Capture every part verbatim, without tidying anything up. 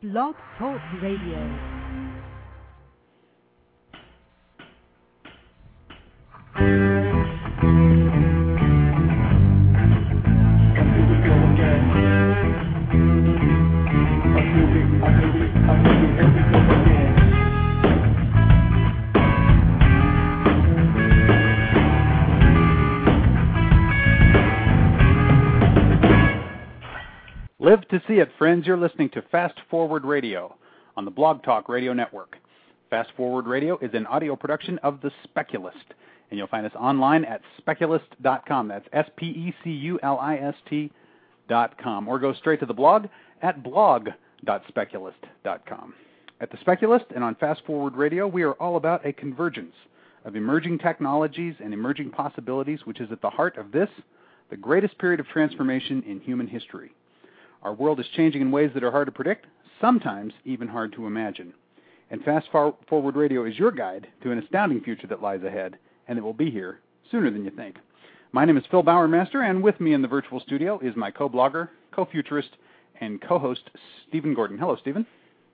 Blog Talk Radio. Live to see it, friends. You're listening to Fast Forward Radio on the Blog Talk Radio Network. Fast Forward Radio is an audio production of The Speculist, and you'll find us online at speculist dot com. That's S P E C U L I S T dot com. Or go straight to the blog at blog dot speculist dot com. At The Speculist and on Fast Forward Radio, we are all about a convergence of emerging technologies and emerging possibilities, which is at the heart of this, the greatest period of transformation in human history. Our world is changing in ways that are hard to predict, sometimes even hard to imagine. And Fast Forward Radio is your guide to an astounding future that lies ahead, and it will be here sooner than you think. My name is Phil Bowermaster, and with me in the virtual studio is my co-blogger, co-futurist, and co-host, Stephen Gordon. Hello, Stephen.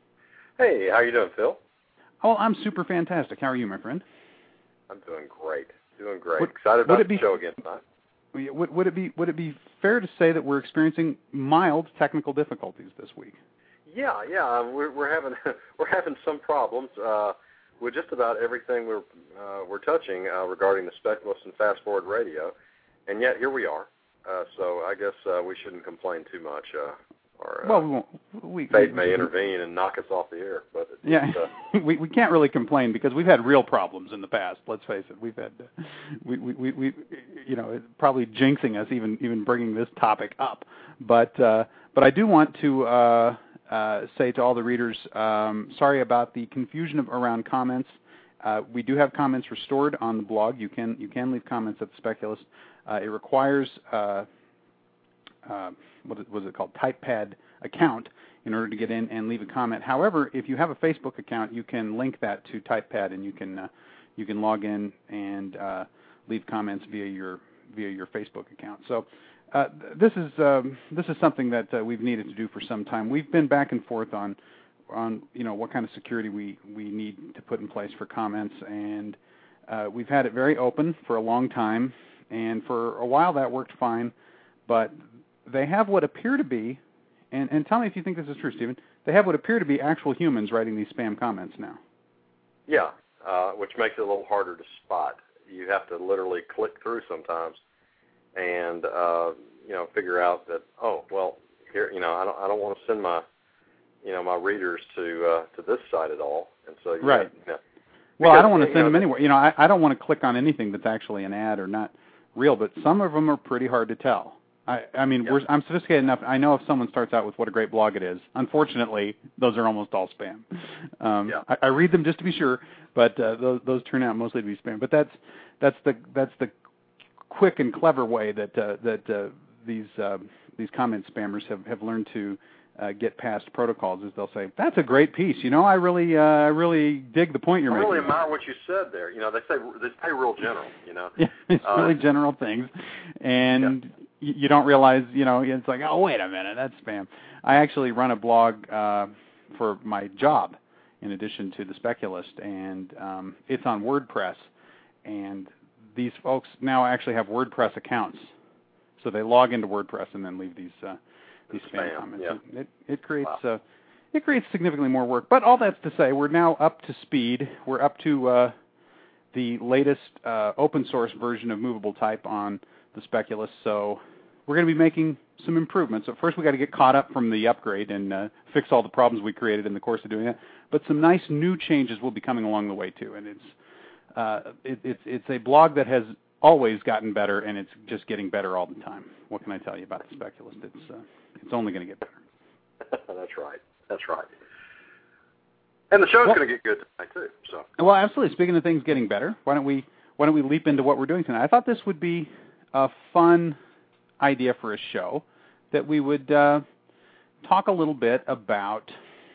Hey, how you doing, Phil? Oh, I'm super fantastic. How are you, my friend? I'm doing great. Doing great. Would, Excited about the be, show again tonight. Would, would it be would it be fair to say that we're experiencing mild technical difficulties this week? Yeah, yeah, we're, we're having we're having some problems uh, with just about everything we're uh, we're touching uh, regarding the Speculist and Fast Forward Radio, and yet here we are. Uh, so I guess uh, we shouldn't complain too much. Uh, or uh, well, we won't. We, fate we, may we, intervene and knock us off the air. But it's, yeah, uh, we we can't really complain because we've had real problems in the past. Let's face it, we've had uh, we, we we we you know it's probably jinxing us even even bringing this topic up. But uh, but I do want to uh, uh, say to all the readers, um, sorry about the confusion of, around comments. Uh, we do have comments restored on the blog. You can you can leave comments at the Speculist. Uh, it requires uh, uh, what was it called, TypePad account in order to get in and leave a comment. However, if you have a Facebook account, you can link that to TypePad, and you can uh, you can log in and uh, leave comments via your via your Facebook account. So uh, this is um, this is something that uh, we've needed to do for some time. We've been back and forth on on you know what kind of security we, we need to put in place for comments, and uh, we've had it very open for a long time, and for a while that worked fine, but they have what appear to be, and, and tell me if you think this is true, Stephen, they have what appear to be actual humans writing these spam comments now. Yeah, uh, which makes it a little harder to spot. You have to literally click through sometimes and, uh, you know, figure out that, oh, well, here, you know, I don't I don't want to send my, you know, my readers to uh, to this site at all. And so you right. Have, you know, well, because, I don't want to send know, them anywhere. You know, I, I don't want to click on anything that's actually an ad or not real, but some of them are pretty hard to tell. I, I mean, yeah. we're, I'm sophisticated enough. I know if someone starts out with what a great blog it is. Unfortunately, those are almost all spam. Um, yeah. I, I read them just to be sure, but uh, those, those turn out mostly to be spam. But that's that's the that's the quick and clever way that uh, that uh, these uh, these comment spammers have, have learned to uh, get past protocols. Is they'll say, "That's a great piece. You know, I really uh, I really dig the point you're I making." I really admire what you said there. You know, they say they say real general. You know, yeah, it's uh, really general things, and. Yeah. You don't realize, you know, it's like, oh, wait a minute, that's spam. I actually run a blog uh, for my job in addition to The Speculist, and um, it's on WordPress. And these folks now actually have WordPress accounts. So they log into WordPress and then leave these uh, these spam, spam comments. yeah. It, it creates wow. uh, it creates significantly more work. But all that's to say, we're now up to speed. We're up to uh, the latest uh, open source version of Movable Type on The Speculist, so we're going to be making some improvements. So first, we got to get caught up from the upgrade and uh, fix all the problems we created in the course of doing that. But some nice new changes will be coming along the way too. And it's uh, it, it's it's a blog that has always gotten better, and it's just getting better all the time. What can I tell you about The Speculist? It's uh, it's only going to get better. That's right. That's right. And the show's well, going to get good tonight too. So well, absolutely. Speaking of things getting better, why don't we why don't we leap into what we're doing tonight? I thought this would be a fun idea for a show, that we would uh, talk a little bit about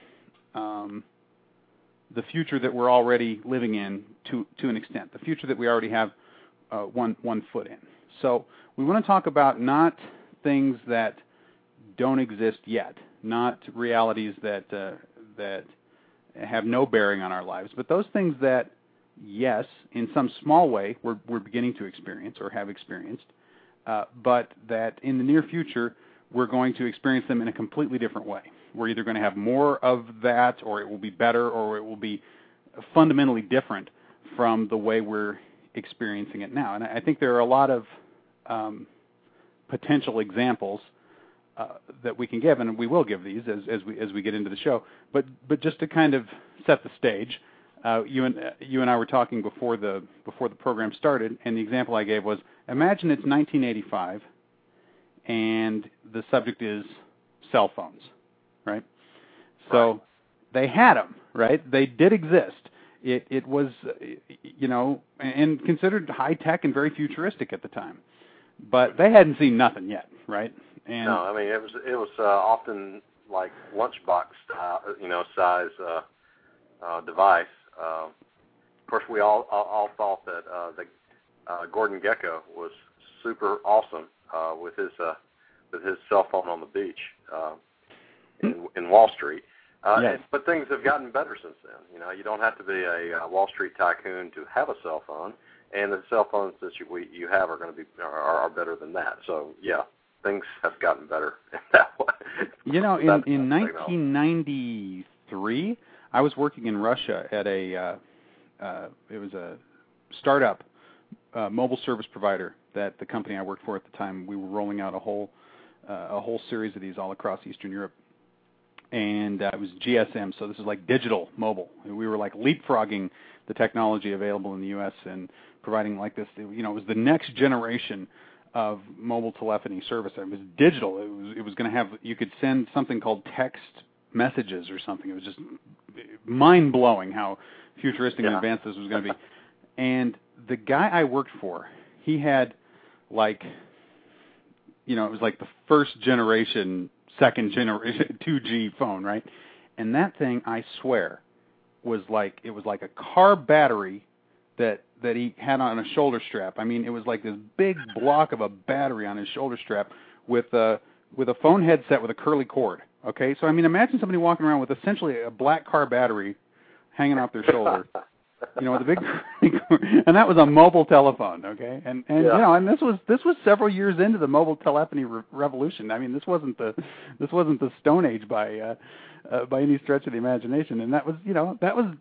um, the future that we're already living in to to an extent, the future that we already have uh, one one foot in. So we want to talk about not things that don't exist yet, not realities that uh, that have no bearing on our lives, but those things that, yes, in some small way, we're, we're beginning to experience or have experienced, uh, but that in the near future, we're going to experience them in a completely different way. We're either going to have more of that, or it will be better, or it will be fundamentally different from the way we're experiencing it now. And I think there are a lot of um, potential examples uh, that we can give, and we will give these as, as we as we get into the show. But but just to kind of set the stage, uh, you and uh, you and I were talking before the before the program started, and the example I gave was: imagine it's nineteen eighty-five, and the subject is cell phones, right? So right. They had them, right? They did exist. It it was, you know, and considered high tech and very futuristic at the time, but they hadn't seen nothing yet, right? And no, I mean it was it was uh, often like lunchbox, uh, you know, size uh, uh, device. Uh, of course, we all all, all thought that uh, the uh, Gordon Gekko was super awesome uh, with his uh, with his cell phone on the beach uh, in, in Wall Street. Uh, yes. But things have gotten better since then. You know, you don't have to be a uh, Wall Street tycoon to have a cell phone, and the cell phones that you we, you have are going to be are, are better than that. So yeah, things have gotten better in that way. You know, in, in nineteen ninety-three, I was working in Russia at a uh, uh, it was a startup uh, mobile service provider that the company I worked for at the time, we were rolling out a whole uh, a whole series of these all across Eastern Europe. And uh, it was G S M, so this is like digital mobile. We were like leapfrogging the technology available in the U S and providing like this. You know, it was the next generation of mobile telephony service. It was digital. It was it was going to have, you could send something called text messages or something. It was just mind blowing how futuristic yeah. and advanced this was going to be. And the guy I worked for, he had like, you know, it was like the first generation. Second generation two G phone, right? And that thing, I swear, was like it was like a car battery that that he had on a shoulder strap. I mean, it was like this big block of a battery on his shoulder strap with a with a phone headset with a curly cord. Okay, so I mean, imagine somebody walking around with essentially a black car battery hanging off their shoulder. You know, with a big, and that was a mobile telephone, okay, and and yeah. you know, and this was this was several years into the mobile telephony re- revolution. I mean, this wasn't the this wasn't the Stone Age by uh, uh, by any stretch of the imagination, and that was you know that was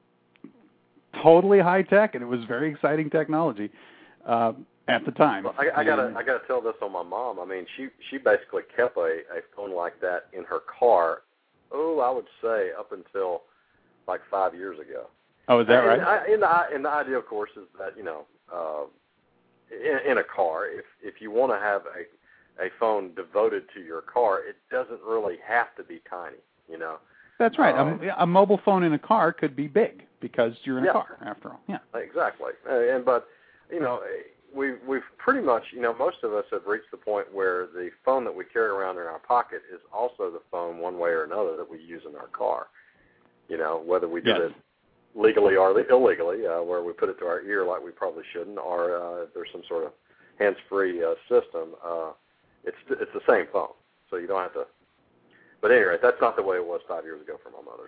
totally high tech, and it was very exciting technology uh, at the time. Well, I, I gotta I gotta tell this on my mom. I mean, she she basically kept a, a phone like that in her car. Oh, I would say up until like five years ago. Oh, is that right? And, I, and, the, and the idea, of course, is that, you know, uh, in, in a car, if if you want to have a, a phone devoted to your car, it doesn't really have to be tiny, you know. That's right. Um, a, a mobile phone in a car could be big because you're in a yeah. car, after all. Yeah. Exactly. Uh, and but, you know, we've, we've pretty much, you know, most of us have reached the point where the phone that we carry around in our pocket is also the phone one way or another that we use in our car. You know, whether we do yes. it legally or illegally, uh, where we put it to our ear like we probably shouldn't, or uh, if there's some sort of hands-free uh, system, uh, it's it's the same phone, so you don't have to. But anyway, that's not the way it was five years ago for my mother.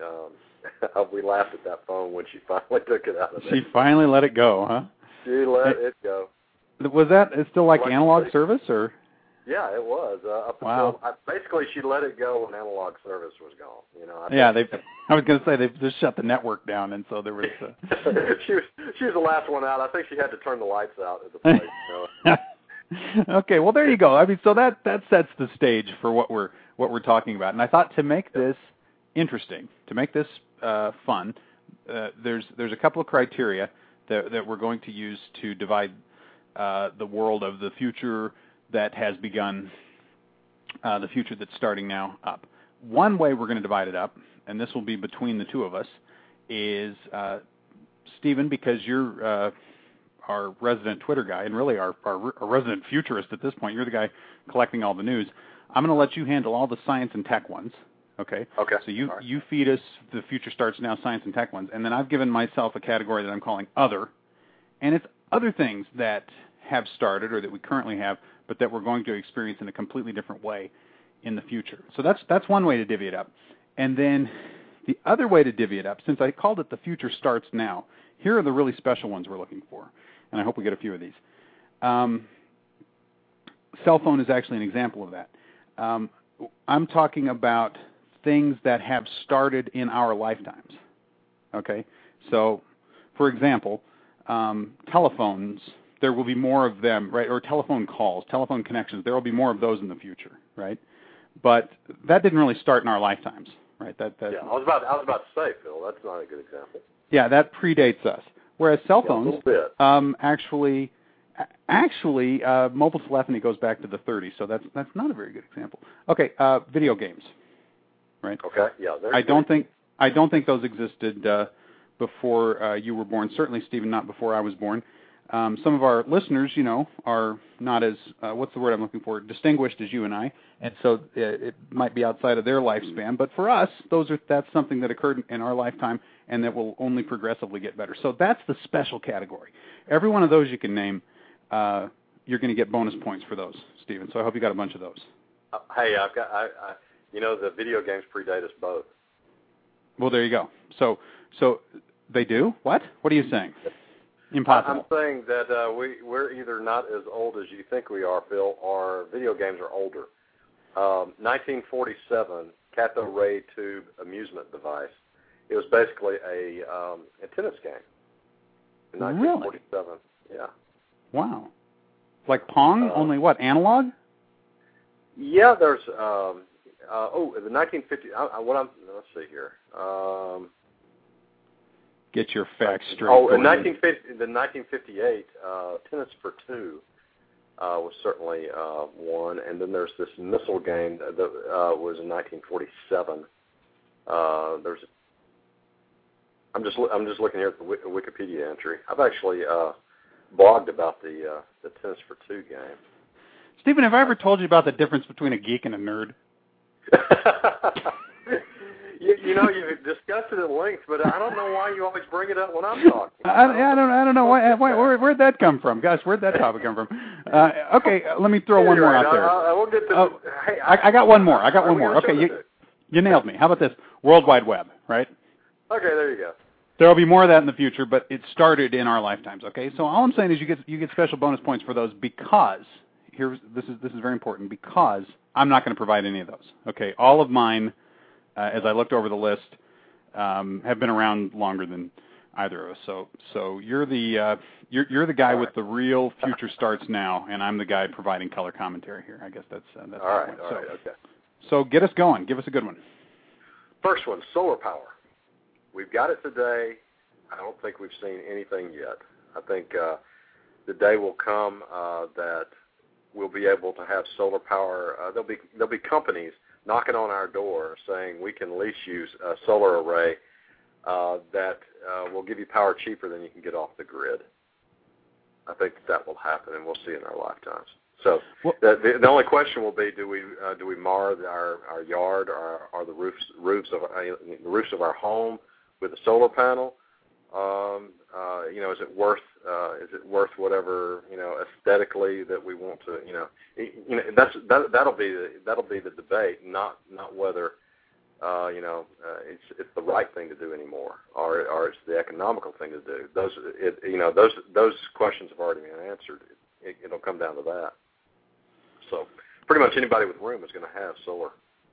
So um, we laughed at that phone when she finally took it out of there. She finally let it go, huh? She let it go. Was that it's still like Like analog the- service, or? Yeah, it was. Uh, up Wow. until, I, basically, she let it go when analog service was gone. You know. I Yeah, think- they. I was going to say they just shut the network down, and so there was. Uh... she was she was the last one out. I think she had to turn the lights out at the place. You know? Okay, well there you go. I mean, so that that sets the stage for what we're what we're talking about. And I thought to make this interesting, to make this uh, fun, uh, there's there's a couple of criteria that that we're going to use to divide uh, the world of the future that has begun, uh, the future that's starting now up. One way we're going to divide it up, and this will be between the two of us, is uh, Stephen, because you're uh, our resident Twitter guy, and really our, our, our resident futurist at this point. You're the guy collecting all the news. I'm going to let you handle all the science and tech ones. Okay. Okay. So you right. you feed us the future starts now science and tech ones, and then I've given myself a category that I'm calling other, and it's other things that have started or that we currently have, but that we're going to experience in a completely different way in the future. So that's that's one way to divvy it up. And then the other way to divvy it up, since I called it the future starts now, here are the really special ones we're looking for, and I hope we get a few of these. Um, cell phone is actually an example of that. Um, I'm talking about things that have started in our lifetimes. Okay, so for example, um, telephones. There will be more of them, right? Or telephone calls, telephone connections. There will be more of those in the future, right? But that didn't really start in our lifetimes, right? That, that yeah, I was about I was about to say, Phil, that's not a good example. Yeah, that predates us. Whereas cell phones, yeah, a little bit. Um, actually, actually, uh, mobile telephony goes back to the thirties, so that's that's not a very good example. Okay, uh, video games, right? Okay, yeah. I don't think I don't think those existed uh, before uh, you were born. Certainly, Stephen, not before I was born. Um, some of our listeners, you know, are not as, uh, what's the word I'm looking for, distinguished as you and I, and so it, it might be outside of their lifespan. But for us, those are that's something that occurred in our lifetime and that will only progressively get better. So that's the special category. Every one of those you can name, uh, you're going to get bonus points for those, Stephen. So I hope you got a bunch of those. Uh, hey, I've got, I, I, you know, the video games predate us both. Well, there you go. So, so they do? What? What are you saying? Impossible. I'm saying that uh, we, we're either not as old as you think we are, Phil, or video games are older. Um, nineteen forty-seven, cathode ray tube amusement device. It was basically a, um, a tennis game in nineteen forty-seven. Really? Yeah. Wow. Like Pong, uh, only what, analog? Yeah, there's, um, uh, oh, the nineteen fifty, I, I, what I'm, let's see here. Um, Get your facts straight. Oh, in nineteen fifty, the nineteen fifty-eight uh, Tennis for Two uh, was certainly uh, one, and then there's this missile game that uh, was in nineteen forty-seven. Uh, there's, I'm just I'm just looking here at the Wikipedia entry. I've actually uh, blogged about the uh, the Tennis for Two game. Stephen, have I ever told you about the difference between a geek and a nerd? You, you know, you've discussed it at length, but I don't know why you always bring it up when I'm talking. I, I don't, I don't know why, why, where, where'd that come from, Gosh, where'd that topic come from? Uh, okay, let me throw one more out there. I, I will get to. Oh, hey, I, I got one more. I got one more. Okay, you, you nailed me. How about this? World Wide Web, right? Okay, there you go. There will be more of that in the future, but it started in our lifetimes. Okay, so all I'm saying is you get you get special bonus points for those because here's this is this is very important because I'm not going to provide any of those. Okay, all of mine. Uh, as I looked over the list, um, have been around longer than either of us. So, so you're the uh, you're you're the guy all with right. the real future starts now, and I'm the guy providing color commentary here. I guess that's uh, that's all right. point. All so, right. Okay. So get us going. Give us a good one. First one, solar power. We've got it today. I don't think we've seen anything yet. I think uh, the day will come uh, that we'll be able to have solar power. Uh, there'll be there'll be companies knocking on our door saying we can lease you a solar array uh, that uh, will give you power cheaper than you can get off the grid. I think that will happen, and we'll see in our lifetimes. So well, the, the, the only question will be: Do we uh, do we mar our, our yard or, or the roofs roofs of uh, the roofs of our home with a solar panel? Um, uh, you know, is it worth uh, is it worth whatever you know aesthetically that we want to you know you know that's that that'll be the, that'll be the debate, not not whether uh, you know uh, it's it's the right thing to do anymore or or it's the economical thing to do. Those it, you know those those questions have already been answered. It, it'll come down to that. So pretty much anybody with room is going to have solar.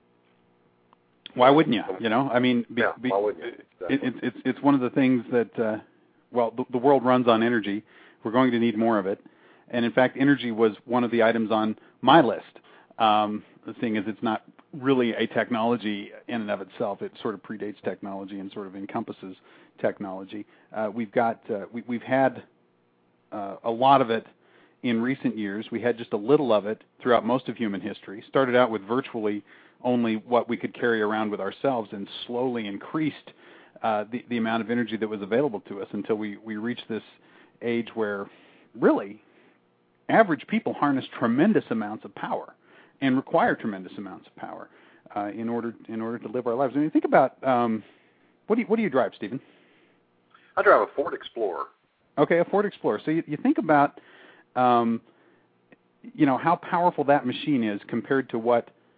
Why wouldn't you? You know, I mean, be, yeah, be, why wouldn't you? Exactly. it, it's it's one of the things that, uh, well, the, the world runs on energy. We're going to need more of it, and in fact, energy was one of the items on my list. Um, the thing is, it's not really a technology in and of itself. It sort of predates technology and sort of encompasses technology. Uh, we've got uh, we, we've had uh, a lot of it in recent years. We had just a little of it throughout most of human history. Started out with virtually only what we could carry around with ourselves and slowly increased uh, the, the amount of energy that was available to us until we, we reached this age where really average people harness tremendous amounts of power and require tremendous amounts of power uh, in order in order to live our lives. I mean, think about, um, what do you, what do you drive, Stephen? I drive a Ford Explorer. Okay, a Ford Explorer. So you, you think about, um, you know, how powerful that machine is compared to what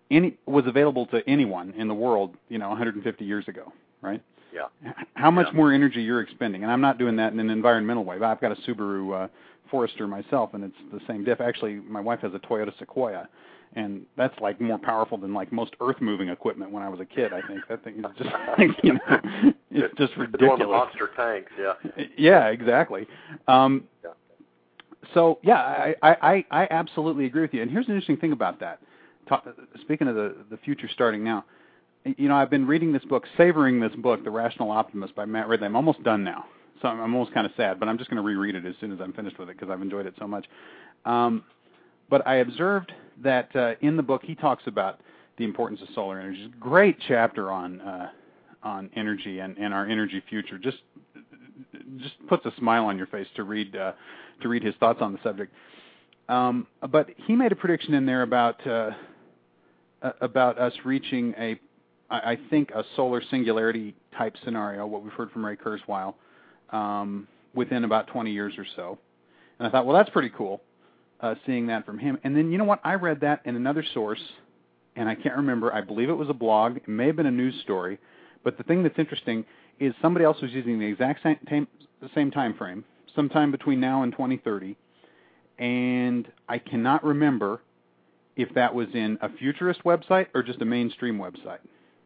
any was available to anyone in the world, you know, one hundred fifty years ago, right? Yeah. How much yeah. more energy you're expending? And I'm not doing that in an environmental way. I've got a Subaru uh, Forester myself, and it's the same diff. Actually, my wife has a Toyota Sequoia, and that's like more powerful than like most earth-moving equipment when I was a kid. I think that thing is just, like, you know, it's just ridiculous. It's one of the monster tanks, yeah. Yeah, exactly. Um, yeah. So yeah, I, I, I absolutely agree with you. And here's an interesting thing about that. Ta- speaking of the the future starting now. You know, I've been reading this book, savoring this book, The Rational Optimist by Matt Ridley. I'm almost done now, so I'm, I'm almost kind of sad, but I'm just going to reread it as soon as I'm finished with it because I've enjoyed it so much. Um, but I observed that uh, in the book he talks about the importance of solar energy. It's a great chapter on uh, on energy and, and our energy future. Just just puts a smile on your face to read uh, to read his thoughts on the subject. Um, but he made a prediction in there about uh, about us reaching a I think a solar singularity type scenario, what we've heard from Ray Kurzweil, um, within about twenty years or so. And I thought, well, that's pretty cool, uh, seeing that from him. And then, you know what? I read that in another source, and I can't remember. I believe it was a blog. It may have been a news story. But the thing that's interesting is somebody else was using the exact same time, same time frame, sometime between now and twenty thirty. And I cannot remember if that was in a futurist website or just a mainstream website.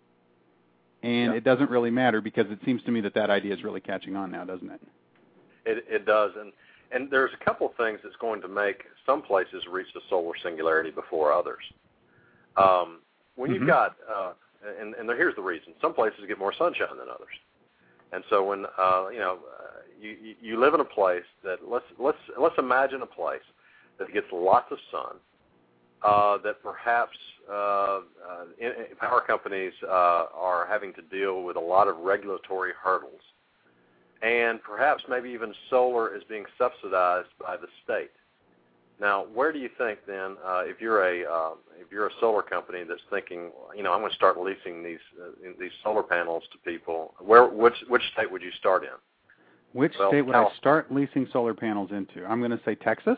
And yeah. it doesn't really matter because it seems to me that that idea is really catching on now, doesn't it? It, it does, and and there's a couple of things that's going to make some places reach the solar singularity before others. Um, when mm-hmm. you've got, uh, and, and here's the reason: some places get more sunshine than others, and so when uh, you know uh, you you live in a place that let's let's let's imagine a place that gets lots of sun. Uh, that perhaps uh, uh, in, in power companies uh, are having to deal with a lot of regulatory hurdles, and perhaps maybe even solar is being subsidized by the state. Now, where do you think then, uh, if you're a uh, if you're a solar company that's thinking, you know, I'm going to start leasing these uh, these solar panels to people, where which which state would you start in? Which well, state would Cal- I start leasing solar panels into? I'm going to say Texas.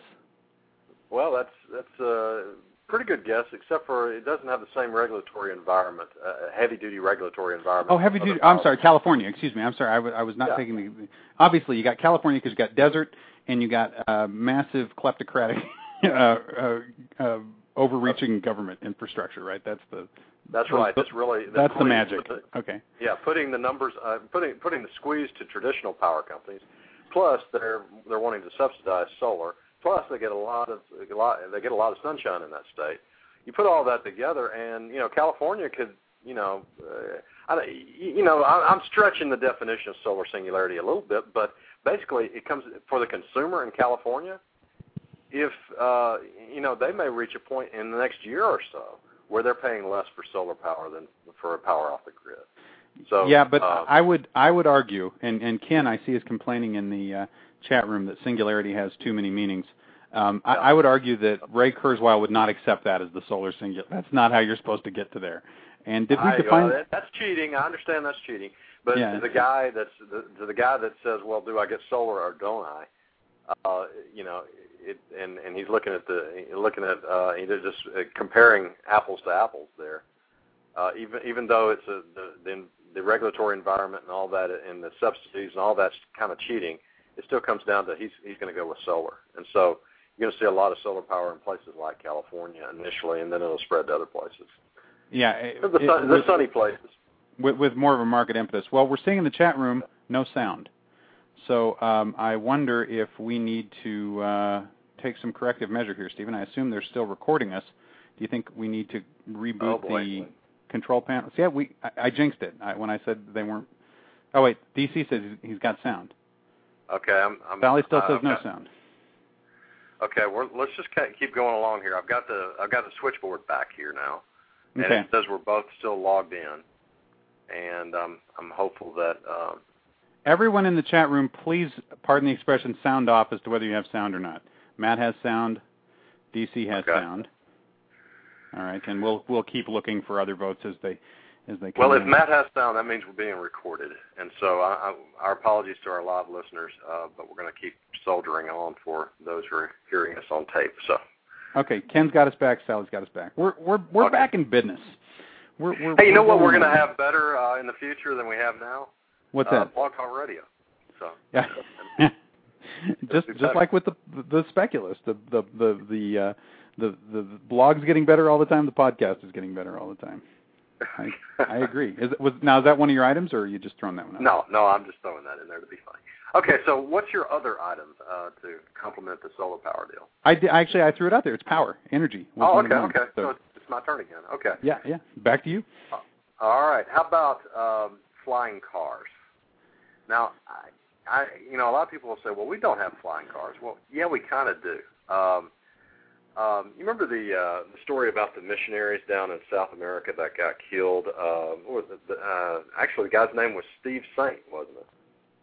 Well, that's that's a pretty good guess, except for it doesn't have the same regulatory environment, uh, heavy-duty regulatory environment. Oh, heavy-duty. I'm sorry, California. Excuse me. I'm sorry. I, w- I was not yeah. taking the. Obviously, you got California because you got desert and you got uh, massive kleptocratic, uh, uh, uh, overreaching government infrastructure. Right. That's the. That's right. That's really that's, that's the magic. The, okay. Yeah, putting the numbers, uh, putting putting the squeeze to traditional power companies, plus they're they're wanting to subsidize solar. Plus, they get a lot of a lot, they get a lot of sunshine in that state. You put all that together, and you know California could, you know, uh, I, you know, I, I'm stretching the definition of solar singularity a little bit, but basically, it comes for the consumer in California. If uh, you know, they may reach a point in the next year or so where they're paying less for solar power than for power off the grid. So yeah, but uh, I would I would argue, and, and Ken I see is complaining in the uh, chat room that singularity has too many meanings. Um, yeah. I, I would argue that Ray Kurzweil would not accept that as the solar singular. That's not how you're supposed to get to there. And did we I, define? well, that, that's cheating. I understand that's cheating. But yeah. the guy that's the, the guy that says, "Well, do I get solar or don't I?" Uh, you know, it, and and he's looking at the looking at uh, he's just uh, comparing apples to apples there. Uh, even even though it's a, the, the the regulatory environment and all that, and the subsidies and all that's kind of cheating, it still comes down to he's he's going to go with solar. And so you're going to see a lot of solar power in places like California initially, and then it'll spread to other places. Yeah, it, the, sun, it, the with, sunny places. With, with more of a market impetus. Well, we're seeing in the chat room no sound. So um, I wonder if we need to uh, take some corrective measure here, Stephen. I assume they're still recording us. Do you think we need to reboot oh, the control panels? Yeah, we. I, I jinxed it I, when I said they weren't. Oh wait, D C says he's got sound. Okay, I'm. I'm Valley still uh, says okay. no sound. Okay, we're, let's just keep going along here. I've got the I've got the switchboard back here now, and okay. it says we're both still logged in, and um, I'm hopeful that. Um, Everyone in the chat room, please, pardon the expression, sound off as to whether you have sound or not. Matt has sound. D C has okay. sound. All right, and we'll we'll keep looking for other votes as they as they come Well, if in. Matt has sound, that means we're being recorded, and so I, I, our apologies to our live listeners, uh, but we're going to keep soldiering on for those who are hearing us on tape. So, Okay, Ken's got us back. Sally's got us back. We're we're we're okay. back in business. We're, we're, hey, you know we're what we're going to on. have better uh, in the future than we have now? What's uh, that? Blog Talk Radio. So yeah. just just like with the the speculist, the the the the, uh, the the the blog's getting better all the time. The podcast is getting better all the time. I, I agree. Is it, was now is that one of your items, or are you just throwing that one out? No, no, I'm just throwing that in there to be funny. Okay, so what's your other item uh, to complement the solar power deal? I did, actually I threw it out there. It's power, energy. Oh, okay, okay. So, so it's, it's my turn again. Okay. Yeah, yeah. Back to you. Uh, all right. How about um, flying cars? Now, I, I, you know, a lot of people will say, well, we don't have flying cars. Well, yeah, we kind of do. Um, um, you remember the uh, the story about the missionaries down in South America that got killed? Uh, what was it? The, uh, actually, the guy's name was Steve Saint, wasn't it?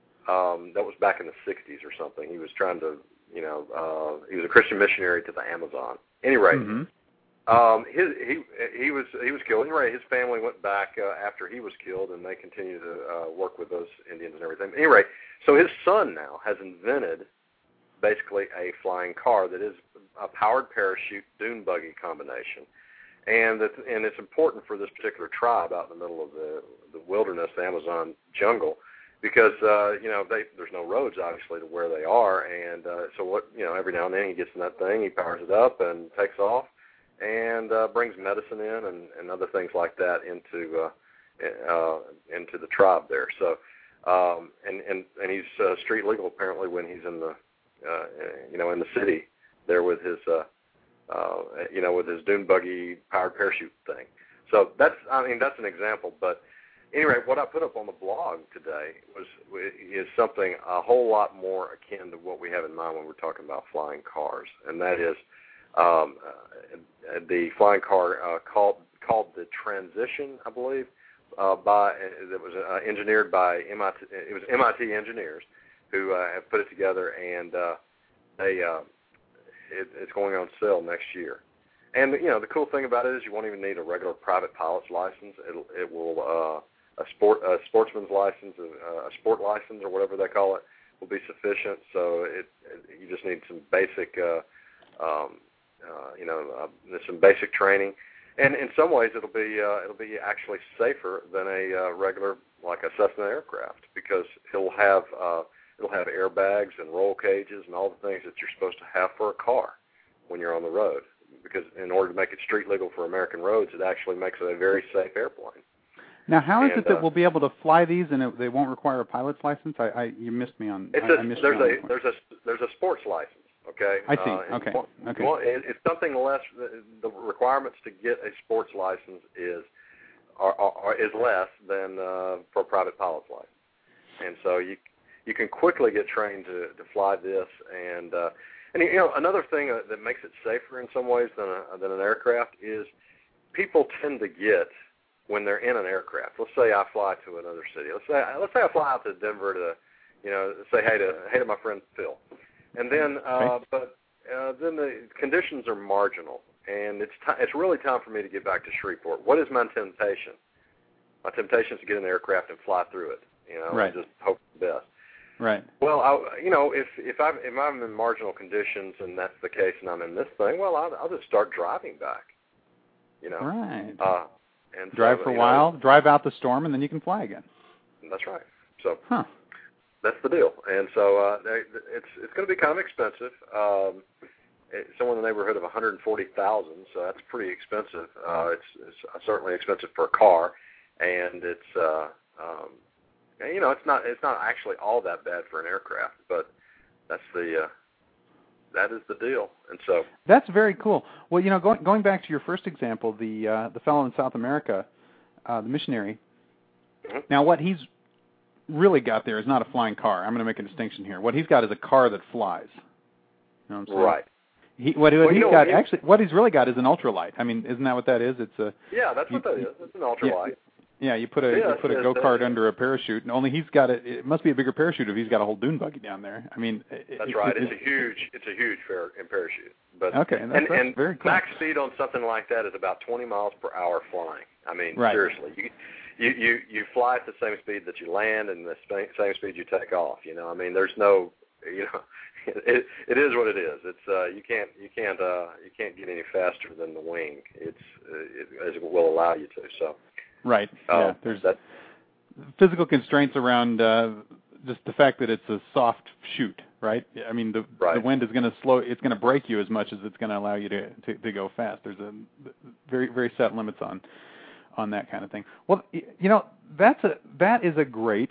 Um, that was back in the sixties or something. He was trying to, you know, uh, he was a Christian missionary to the Amazon. Anyway, mm-hmm. um, his, he he was he was killed. Anyway, his family went back uh, after he was killed, and they continued to uh, work with those Indians and everything. Anyway, so his son now has invented basically a flying car that is a powered parachute dune buggy combination, and that and it's important for this particular tribe out in the middle of the the wilderness, the Amazon jungle. Because, uh, you know, they, there's no roads, obviously, to where they are. And uh, so what, you know, every now and then he gets in that thing, he powers it up and takes off and uh, brings medicine in and, and other things like that into uh, uh, into the tribe there. So, um, and, and, and he's uh, street legal, apparently, when he's in the, uh, you know, in the city there with his, uh, uh, you know, with his dune buggy powered parachute thing. So that's, I mean, that's an example, but anyway, what I put up on the blog today was is something a whole lot more akin to what we have in mind when we're talking about flying cars, and that is um, uh, the flying car uh, called called the Transition, I believe, uh, by that was uh, engineered by M I T. It was M I T engineers who uh, have put it together, and uh, they uh, it, it's going on sale next year. And you know, the cool thing about it is you won't even need a regular private pilot's license. It'll, it will uh, A sport, a sportsman's license, a, a sport license, or whatever they call it, will be sufficient. So it, it you just need some basic, uh, um, uh, you know, uh, some basic training, and in some ways it'll be uh, it'll be actually safer than a uh, regular like a Cessna aircraft because it'll have uh, it'll have airbags and roll cages and all the things that you're supposed to have for a car when you're on the road. Because in order to make it street legal for American roads, it actually makes it a very safe airplane. Now, how is and, it that uh, we'll be able to fly these and it, they won't require a pilot's license? I, I you missed me on. It's I, a, I missed there's you on a that there's a there's a sports license. Okay. I see. Uh, okay. Want, okay. Want, it, it's something less. The requirements to get a sports license is are, are, are is less than uh, for a private pilot's license, and so you you can quickly get trained to, to fly this and. Uh, And you know, another thing uh, that makes it safer in some ways than a, than an aircraft is people tend to get when they're in an aircraft. Let's say I fly to another city. Let's say let's say I fly out to Denver to, you know, say hey to hey to my friend Phil, and then uh, okay. but uh, then the conditions are marginal, and it's t- it's really time for me to get back to Shreveport. What is my temptation? My temptation is to get in the aircraft and fly through it. You know, right. and just hope for the best. Right. Well, I, you know, if if I'm if I'm in marginal conditions and that's the case, and I'm in this thing, well, I'll, I'll just start driving back. You know. Right. Uh, and drive so, for a you while, know, drive out the storm, and then you can fly again. That's right. So. Huh. That's the deal, and so uh, they, it's it's going to be kind of expensive. Um, it's somewhere in the neighborhood of one hundred forty thousand, so that's pretty expensive. Uh, it's, it's certainly expensive for a car, and it's. Uh, um, You know, it's not it's not actually all that bad for an aircraft, but that's the uh, that is the deal. And so that's very cool. Well, you know, going going back to your first example, the uh, the fellow in South America, uh, the missionary. Mm-hmm. Now, what he's really got there is not a flying car. I'm going to make a distinction here. What he's got is a car that flies. You know what I'm saying? Right. He, what what well, he's you know, got he, actually, what he's really got is an ultralight. I mean, isn't that what that is? It's a yeah, that's you, what that is. It's an ultralight. Yeah. Yeah, you put a yes, you put a yes, go kart yes. under a parachute, and only he's got it. It must be a bigger parachute if he's got a whole dune buggy down there. I mean, that's it, right. It, it's it, a huge it's a huge fair, parachute. But okay, that's, and, that's and very cool. max speed on something like that is about twenty miles per hour flying. I mean, right. seriously, you, you you you fly at the same speed that you land and the same speed you take off. You know, I mean, there's no you know, it it is what it is. It's uh, you can't you can't uh, you can't get any faster than the wing. It's uh, it, as it will allow you to. So right. Uh, yeah. There's that, physical constraints around uh, just the fact that it's a soft chute, right? I mean, the right. the wind is going to slow. It's going to break you as much as it's going to allow you to, to to go fast. There's a very very set limits on on that kind of thing. Well, you know, that's a that is a great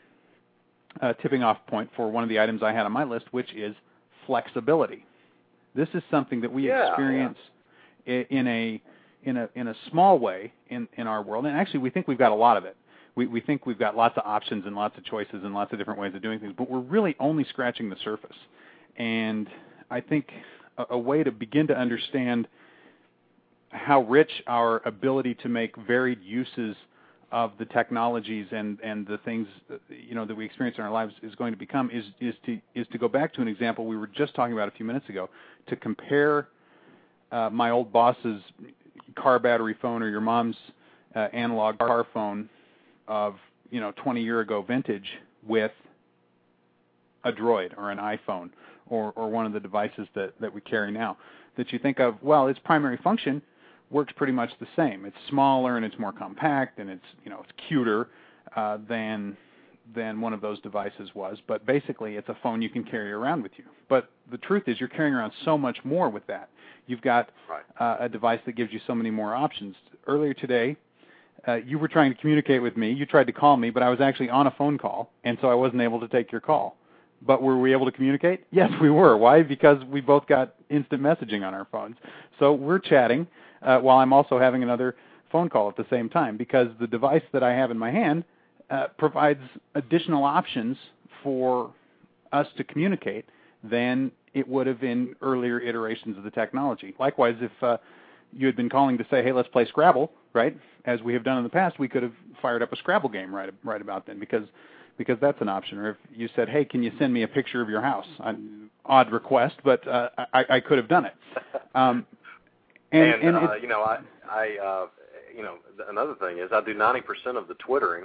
uh, tipping off point for one of the items I had on my list, which is flexibility. This is something that we yeah, experience yeah. in a in a in a small way in, in our world, and actually we think we've got a lot of it. We we think we've got lots of options and lots of choices and lots of different ways of doing things, but we're really only scratching the surface. And I think a, a way to begin to understand how rich our ability to make varied uses of the technologies and, and the things you know that we experience in our lives is going to become is is to is to go back to an example we were just talking about a few minutes ago, to compare uh, my old boss's car battery phone or your mom's uh, analog car phone of you know twenty year ago vintage with a Droid or an iPhone or, or one of the devices that, that we carry now, that you think of, well, its primary function works pretty much the same. It's smaller and it's more compact and it's you know it's cuter uh, than than one of those devices was. But basically, it's a phone you can carry around with you. But the truth is, you're carrying around so much more with that. You've got right. uh, a device that gives you so many more options. Earlier today, uh, you were trying to communicate with me. You tried to call me, but I was actually on a phone call, and so I wasn't able to take your call. But were we able to communicate? Yes, we were. Why? Because we both got instant messaging on our phones. So we're chatting uh, while I'm also having another phone call at the same time, because the device that I have in my hand uh, provides additional options for us to communicate than it would have in earlier iterations of the technology. Likewise, if uh, you had been calling to say, hey, let's play Scrabble, right, as we have done in the past, we could have fired up a Scrabble game right, right about then, because because that's an option. Or if you said, hey, can you send me a picture of your house? An odd request, but uh, I, I could have done it. Um, and, and, and uh, you know, I, I uh, you know, another thing is I do ninety percent of the twittering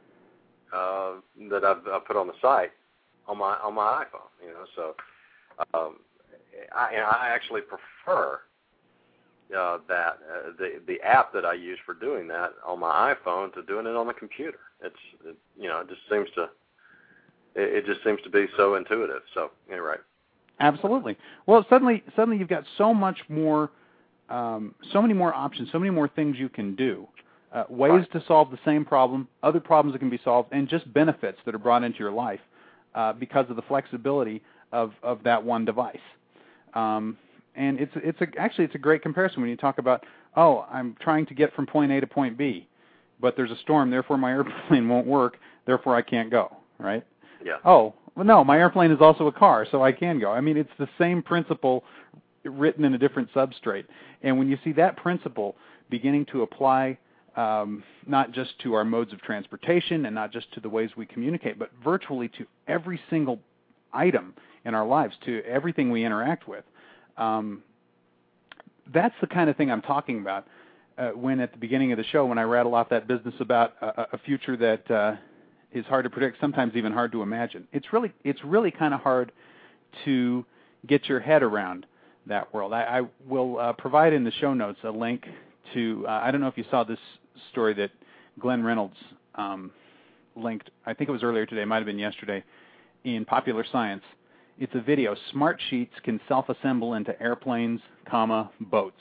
uh, that I've, I've put on the site on my on my iPhone. You know, so um, I, and I actually prefer uh, that uh, the the app that I use for doing that on my iPhone to doing it on the computer. It's it, you know, it just seems to it, it just seems to be so intuitive. So anyway. Absolutely. Well, suddenly suddenly you've got so much more. Um, so many more options, so many more things you can do, uh, ways right. to solve the same problem, other problems that can be solved, and just benefits that are brought into your life uh, because of the flexibility of, of that one device. Um, and it's it's a, actually it's a great comparison when you talk about, oh, I'm trying to get from point A to point B, but there's a storm, therefore my airplane won't work, therefore I can't go, right? Yeah. Oh, well, no, my airplane is also a car, so I can go. I mean, it's the same principle written in a different substrate. And when you see that principle beginning to apply um, not just to our modes of transportation and not just to the ways we communicate, but virtually to every single item in our lives, to everything we interact with, um, that's the kind of thing I'm talking about uh, when at the beginning of the show, when I rattle off that business about a, a future that uh, is hard to predict, sometimes even hard to imagine. It's really, it's really kind of hard to get your head around that world. I, I will uh, provide in the show notes a link to, uh, I don't know if you saw this story that Glenn Reynolds um, linked, I think it was earlier today, it might have been yesterday, in Popular Science. It's a video, Smart Sheets Can Self-Assemble into Airplanes, comma, Boats.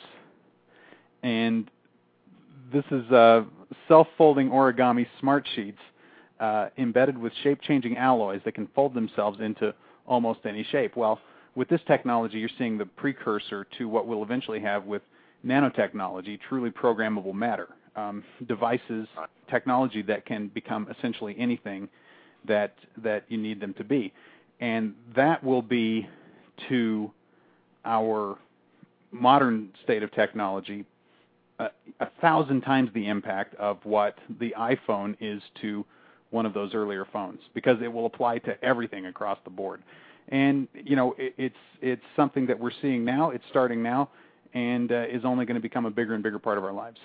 And this is uh, self-folding origami smart sheets uh, embedded with shape-changing alloys that can fold themselves into almost any shape. Well, with this technology, you're seeing the precursor to what we'll eventually have with nanotechnology, truly programmable matter, um, devices, technology that can become essentially anything that that you need them to be. And that will be, to our modern state of technology, a, a thousand times the impact of what the iPhone is to one of those earlier phones, because it will apply to everything across the board. And, you know, it, it's it's something that we're seeing now. It's starting now, and uh, is only going to become a bigger and bigger part of our lives.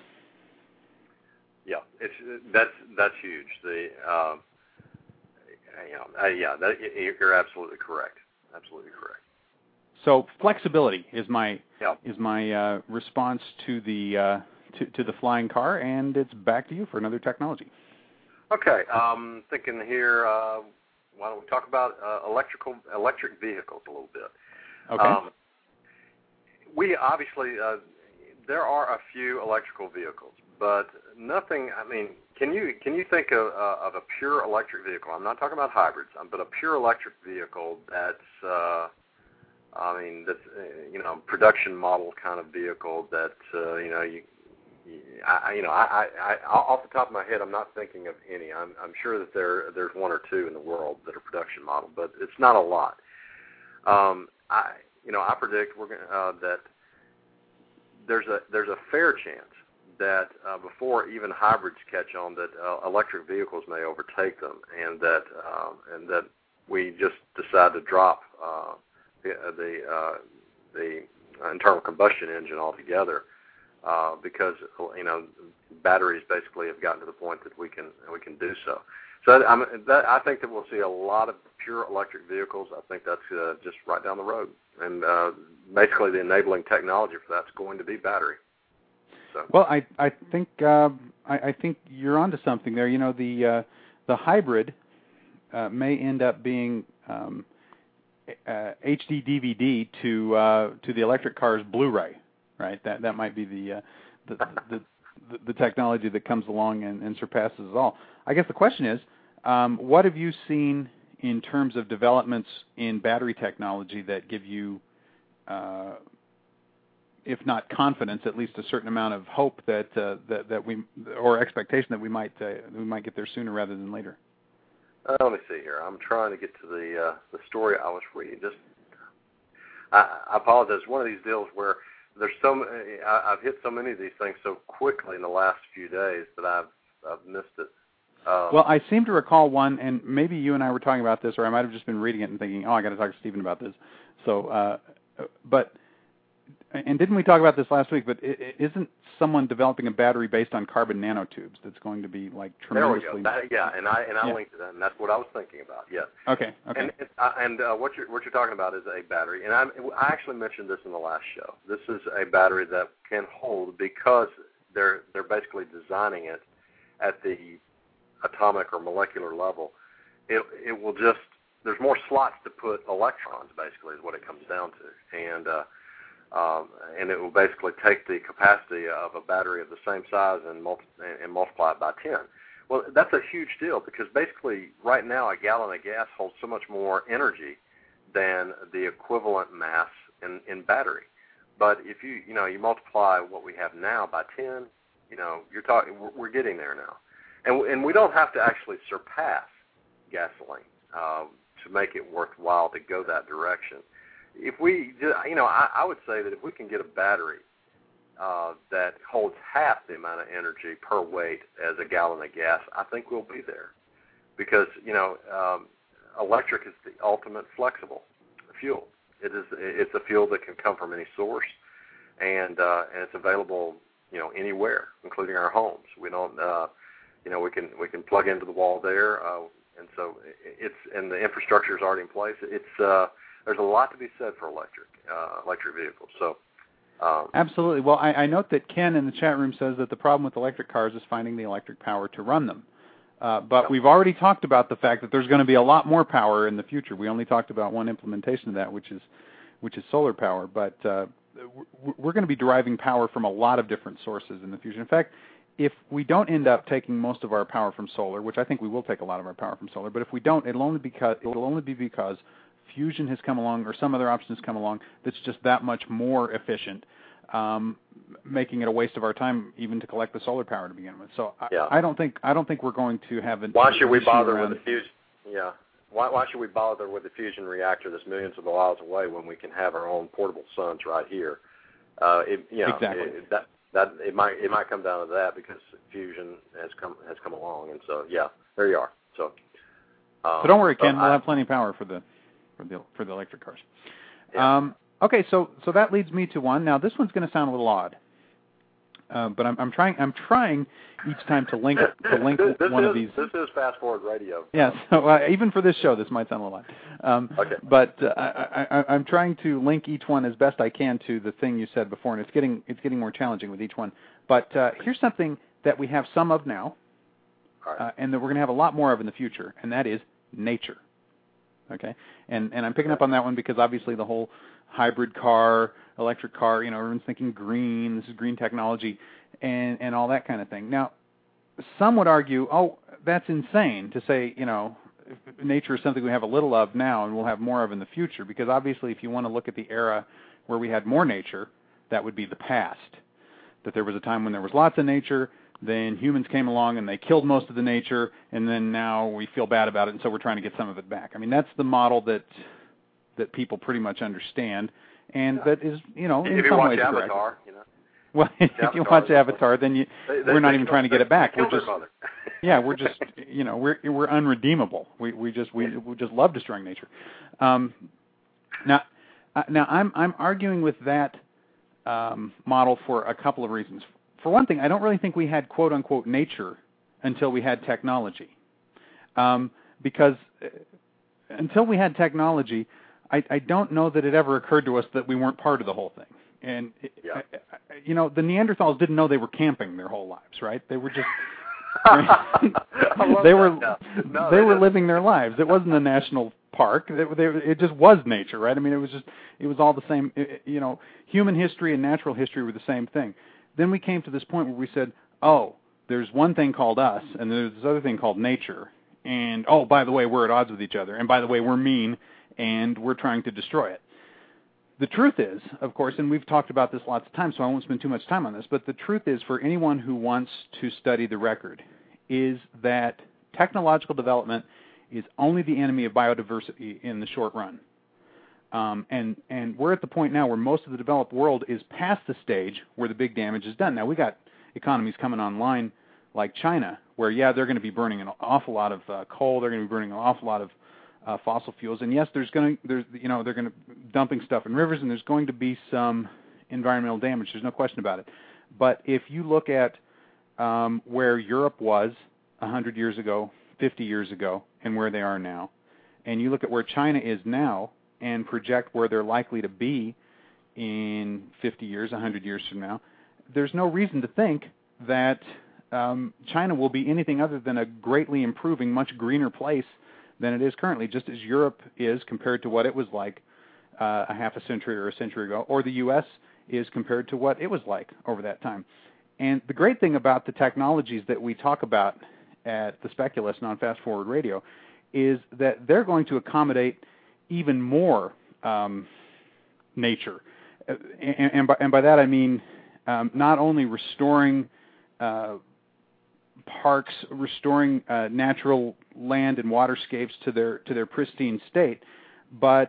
Yeah, it's that's that's huge. The uh, you know, uh, yeah, that, you're absolutely correct. absolutely correct. So flexibility is my yeah. is my uh, response to the uh, to, to the flying car, and it's back to you for another technology. Okay, um, thinking here. Uh, why don't we talk about uh, electrical electric vehicles a little bit? Okay. Um, we obviously uh, there are a few electrical vehicles, but nothing. I mean, can you can you think of, uh, of a pure electric vehicle? I'm not talking about hybrids, but a pure electric vehicle that's uh, I mean, that's uh, you know, production model kind of vehicle that uh, you know you. I, you know, I, I, I, off the top of my head, I'm not thinking of any. I'm, I'm sure that there, there's one or two in the world that are production model, but it's not a lot. Um, I, you know, I predict we're gonna, uh, that there's a, there's a fair chance that uh, before even hybrids catch on, that uh, electric vehicles may overtake them, and that, um, and that we just decide to drop uh, the, the, uh, the internal combustion engine altogether. Uh, because you know batteries basically have gotten to the point that we can we can do so. So I, mean, that, I think that we'll see a lot of pure electric vehicles. I think that's uh, just right down the road, and uh, basically the enabling technology for that's going to be battery. So. Well, I I think uh, I, I think you're onto something there. You know, the uh, the hybrid uh, may end up being um, uh, H D D V D to uh, to the electric car's Blu-ray. Right, that that might be the, uh, the, the the the technology that comes along and, and surpasses it all. I guess the question is, um, what have you seen in terms of developments in battery technology that give you, uh, if not confidence, at least a certain amount of hope that uh, that that we or expectation that we might uh, we might get there sooner rather than later? Uh, let me see here. I'm trying to get to the uh, the story I was reading. Just I, I apologize. One of these deals where There's so many, I've hit so many of these things so quickly in the last few days that I've, I've missed it. Um, well, I seem to recall one, and maybe you and I were talking about this, or I might have just been reading it and thinking, oh, I got to talk to Stephen about this. So, uh, but, and didn't we talk about this last week? But isn't someone developing a battery based on carbon nanotubes that's going to be like tremendously? There we go. That, yeah, and I and I yeah. linked to that, and that's what I was thinking about. Yes. Okay. Okay. And it, uh, and uh, what you're what you're talking about is a battery, and I I actually mentioned this in the last show. This is a battery that can hold because they're they're basically designing it at the atomic or molecular level. It it will just there's more slots to put electrons. Basically, is what it comes down to, and. Uh, Um, and it will basically take the capacity of a battery of the same size and, multi- and multiply it by ten. Well, that's a huge deal because basically right now a gallon of gas holds so much more energy than the equivalent mass in, in battery. But if you, you know, you multiply what we have now by ten, you know, you're talking, we're getting there now. And, and we don't have to actually surpass gasoline uh, to make it worthwhile to go that direction. If we, you know, I, I would say that if we can get a battery uh, that holds half the amount of energy per weight as a gallon of gas, I think we'll be there. Because, you know, um, electric is the ultimate flexible fuel. It is, it's a fuel that can come from any source, and uh, and it's available, you know, anywhere, including our homes. We don't, uh, you know, we can we can plug into the wall there, uh, and so it's and the infrastructure is already in place. It's uh, There's a lot to be said for electric uh, electric vehicles. So, um, absolutely. Well, I, I note that Ken in the chat room says that the problem with electric cars is finding the electric power to run them. Uh, but yeah. we've already talked about the fact that there's going to be a lot more power in the future. We only talked about one implementation of that, which is which is solar power. But uh, we're going to be deriving power from a lot of different sources in the future. In fact, if we don't end up taking most of our power from solar, which I think we will take a lot of our power from solar, but if we don't, it'll only because it'll only be because fusion has come along or some other option has come along that's just that much more efficient, um, making it a waste of our time even to collect the solar power to begin with. So yeah. I, I don't think I don't think we're going to have an Why should we bother around with the fusion? Yeah. Why, why should we bother with the fusion reactor that's millions of miles away when we can have our own portable suns right here? Uh, it, you know, exactly. It, that that it might it might come down to that because fusion has come has come along, and so yeah, there you are. So. Um, so don't worry, Ken. so we'll I, have plenty of power for the for the for the electric cars. Yeah. Um, okay, so so that leads me to one. Now this one's going to sound a little odd. Uh, but I'm, I'm trying. I'm trying each time to link to link this one is, of these. This is Fast Forward Radio. Yeah. So uh, even for this show, this might sound a lot. Um, okay. But uh, I, I, I'm trying to link each one as best I can to the thing you said before, and it's getting it's getting more challenging with each one. But uh, here's something that we have some of now, right. uh, and that we're going to have a lot more of in the future, and that is nature. Okay. And and I'm picking up on that one because obviously the whole hybrid car, electric car, you know, everyone's thinking green, this is green technology, and, and all that kind of thing. Now, some would argue, oh, that's insane to say, you know, nature is something we have a little of now and we'll have more of in the future, because obviously if you want to look at the era where we had more nature, that would be the past. That there was a time when there was lots of nature, then humans came along and they killed most of the nature, and then now we feel bad about it, and so we're trying to get some of it back. I mean, that's the model that that people pretty much understand, and yeah. that is, you know, in if some you watch ways Avatar, correct. you know. Well, if Avatar, you watch Avatar, then you, they, they, we're not they, even trying to get they, it back. We're just, yeah, we're just, you know, we're we're unredeemable. We we just we we just love destroying nature. Um, now, uh, now I'm I'm arguing with that um, model for a couple of reasons. For one thing, I don't really think we had quote unquote nature until we had technology, um, because uh, until we had technology, I, I don't know that it ever occurred to us that we weren't part of the whole thing. And, yeah. I, I, you know, the Neanderthals didn't know they were camping their whole lives, right? They were just, they were, no, no, they, they were didn't. living their lives. It wasn't a national park. It, they, it just was nature, right? I mean, it was just, it was all the same, it, you know, human history and natural history were the same thing. Then we came to this point where we said, oh, there's one thing called us, and there's this other thing called nature. And, oh, by the way, we're at odds with each other. And by the way, we're mean, and we're trying to destroy it. The truth is, of course, and we've talked about this lots of times, so I won't spend too much time on this, but the truth is, for anyone who wants to study the record, is that technological development is only the enemy of biodiversity in the short run. Um, and, and we're at the point now where most of the developed world is past the stage where the big damage is done. Now, we got economies coming online like China, where, yeah, they're going to be burning an awful lot of uh, coal, they're going to be burning an awful lot of uh, fossil fuels, and yes, there's going to, there's, you know, they're going to dumping stuff in rivers, and there's going to be some environmental damage. There's no question about it. But if you look at um, where Europe was one hundred years ago, fifty years ago, and where they are now, and you look at where China is now, and project where they're likely to be in fifty years, one hundred years from now, there's no reason to think that um, China will be anything other than a greatly improving, much greener place than it is currently, just as Europe is compared to what it was like uh, a half a century or a century ago, or the U S is compared to what it was like over that time. And the great thing about the technologies that we talk about at the Speculist and on Fast Forward Radio is that they're going to accommodate even more um, nature. And, and, by, and by that I mean um, not only restoring uh, parks, restoring uh, natural land and waterscapes to their to their pristine state, but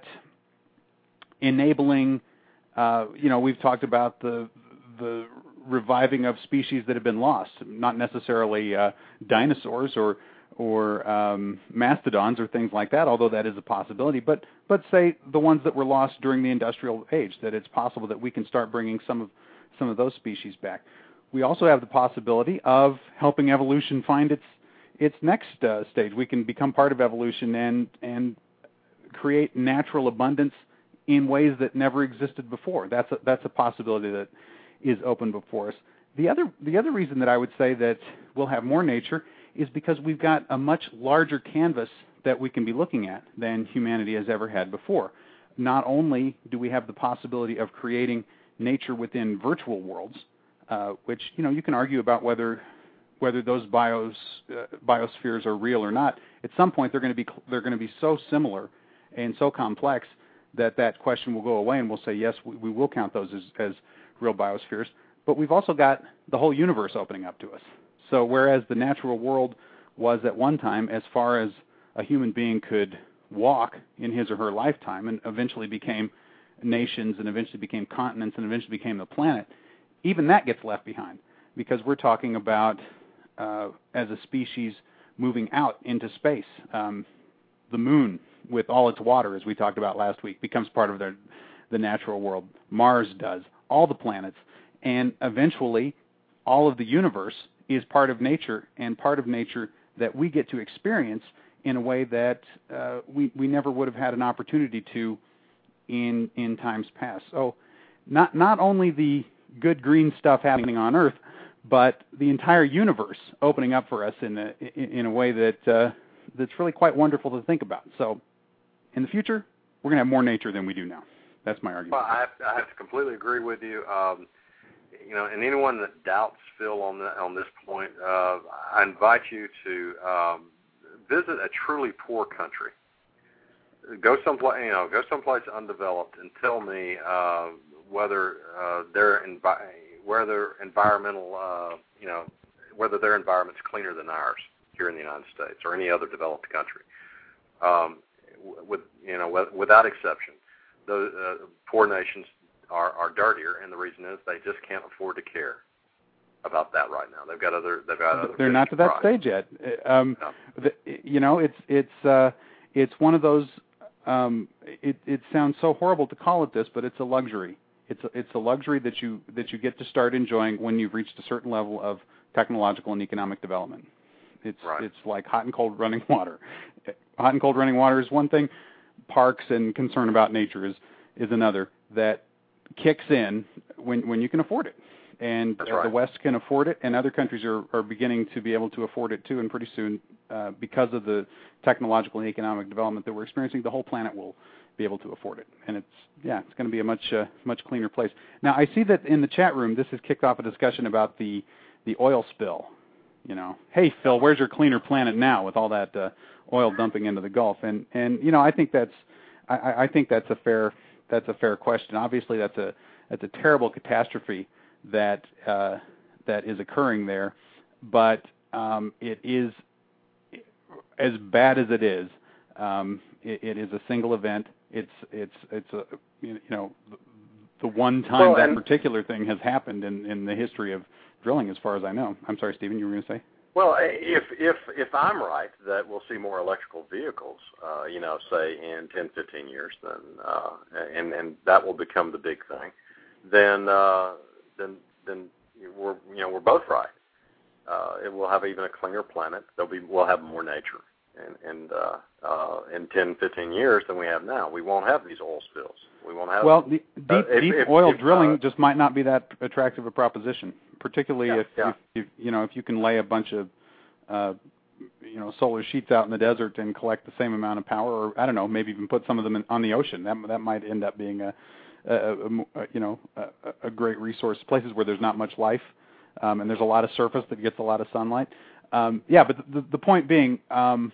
enabling, uh, you know, we've talked about the the reviving of species that have been lost, not necessarily uh, dinosaurs or or um, mastodons or things like that, although that is a possibility, but but say the ones that were lost during the industrial age, that it's possible that we can start bringing some of some of those species back. We also have the possibility of helping evolution find its its next uh, stage. We can become part of evolution and and create natural abundance in ways that never existed before. That's a, that's a possibility that is open before us. The other the other reason that I would say that we'll have more nature is because we've got a much larger canvas that we can be looking at than humanity has ever had before. Not only do we have the possibility of creating nature within virtual worlds, uh, which, you know, you can argue about whether whether those bios uh, biospheres are real or not. At some point, they're going to be they're going to be so similar and so complex that that question will go away, and we'll say yes, we, we will count those as, as real biospheres. But we've also got the whole universe opening up to us. So whereas the natural world was at one time as far as a human being could walk in his or her lifetime, and eventually became nations, and eventually became continents, and eventually became the planet, even that gets left behind, because we're talking about, uh, as a species, moving out into space. Um, the moon, with all its water, as we talked about last week, becomes part of their, the natural world. Mars does. All the planets. And eventually, all of the universe is part of nature, and part of nature that we get to experience in a way that uh, we, we never would have had an opportunity to in in times past. So not not only the good green stuff happening on Earth, but the entire universe opening up for us in a, in a way that uh, that's really quite wonderful to think about. So in the future, we're going to have more nature than we do now. That's my argument. Well, I have, I have to completely agree with you. Um, you know, and anyone that doubts Phil on the, on this point, uh, I invite you to um, visit a truly poor country. Go someplace, you know, go someplace undeveloped, and tell me uh, whether uh, their envi- whether environmental, uh, you know, whether their environment's cleaner than ours here in the United States or any other developed country. Um, with you know, without exception, the uh, poor nations are, are dirtier, and the reason is they just can't afford to care about that right now. They've got other. They've got other. They're not to that prize. stage yet. Um, no. the, you know, it's it's uh, it's one of those. Um, it, it sounds so horrible to call it this, but it's a luxury. It's a, it's a luxury that you that you get to start enjoying when you've reached a certain level of technological and economic development. It's right. it's like hot and cold running water. Hot and cold running water is one thing. Parks and concern about nature is is another that kicks in when when you can afford it. And That's uh, right. the West can afford it, and other countries are, are beginning to be able to afford it too. And pretty soon, uh, because of the technological and economic development that we're experiencing, the whole planet will be able to afford it. And it's yeah, it's going to be a much uh, much cleaner place. Now, I see that in the chat room, this has kicked off a discussion about the the oil spill. You know, hey Phil, where's your cleaner planet now with all that uh, oil dumping into the Gulf? And and you know, I think that's I, I think that's a fair that's a fair question. Obviously, that's a that's a terrible catastrophe that uh, that is occurring there, but um, it is as bad as it is. Um, it, it is a single event. It's it's it's a you know the one time well, that particular thing has happened in, in the history of drilling, as far as I know. I'm sorry, Stephen, you were going to say? Well, if if if I'm right that we'll see more electrical vehicles, uh, you know, say in ten, fifteen years, then uh, and and that will become the big thing, then uh, then then we're you know we're both right. Uh, it will have even a cleaner planet. There'll be we'll have more nature, and and uh, uh, in ten, fifteen years than we have now. We won't have these oil spills. We won't have. Well, the, deep uh, if, deep if, oil if, drilling uh, just might not be that attractive a proposition, particularly yeah, if, yeah. if, if you know if you can lay a bunch of uh, you know solar sheets out in the desert and collect the same amount of power, or I don't know, maybe even put some of them in, on the ocean. That that might end up being a, a, a, a you know a, a great resource. Places where there's not much life, um, and there's a lot of surface that gets a lot of sunlight. Um, yeah, but the, the point being, um,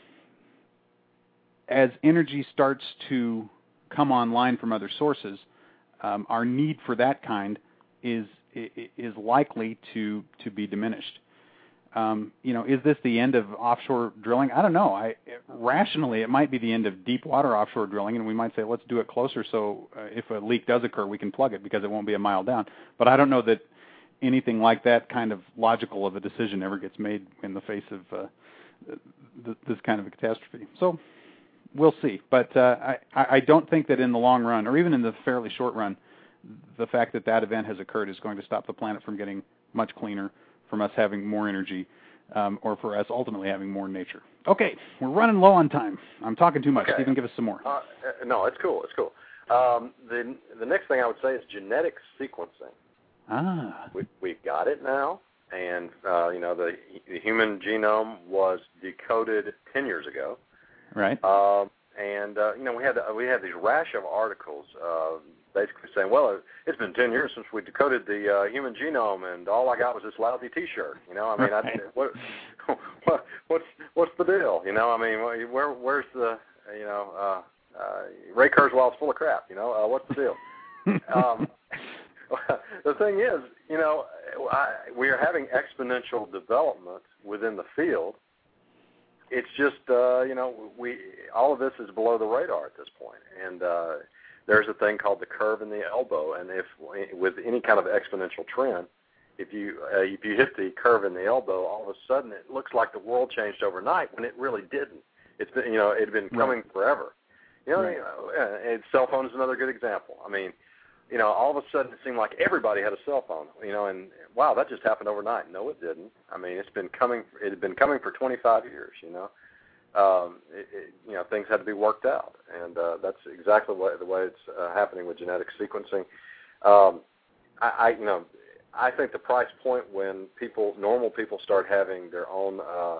as energy starts to come online from other sources, um, our need for that kind is is likely to to be diminished. Um, you know, is this the end of offshore drilling? I don't know. I rationally, it might be the end of deep water offshore drilling, and we might say let's do it closer so uh, if a leak does occur, we can plug it because it won't be a mile down. But I don't know that anything like that kind of logical of a decision ever gets made in the face of uh, th- this kind of a catastrophe. So we'll see. But uh, I, I don't think that in the long run, or even in the fairly short run, the fact that that event has occurred is going to stop the planet from getting much cleaner, from us having more energy, um, or for us ultimately having more nature. Okay, we're running low on time. I'm talking too much. Okay. Stephen, give us some more. Uh, no, it's cool. It's cool. Um, the the next thing I would say is genetic sequencing. Ah. We we got it now, and uh, you know the, the human genome was decoded ten years ago. Right. Um, and uh, you know we had we had these rash of articles uh, basically saying, well, it's been ten years since we decoded the uh, human genome, and all I got was this lousy T-shirt. You know, I mean, right. I, what, what what's what's the deal? You know, I mean, where where's the you know uh, uh, Ray Kurzweil's full of crap. You know, uh, what's the deal? um, the thing is, you know, I, we are having exponential development within the field. It's just, uh, you know, we all of this is below the radar at this point, and uh, there's a thing called the curve in the elbow, and if with any kind of exponential trend, if you uh, if you hit the curve in the elbow, all of a sudden it looks like the world changed overnight when it really didn't. It's been, you know, it had been coming right. forever. You know, right. you know, and cell phone is another good example. I mean, you know, all of a sudden it seemed like everybody had a cell phone, you know, and wow, that just happened overnight. No, it didn't. I mean, it's been coming, it had been coming for twenty-five years, you know. Um, it, it, you know, things had to be worked out, and uh, that's exactly what, the way it's uh, happening with genetic sequencing. Um, I, I, you know, I think the price point when people, normal people, start having their own, uh,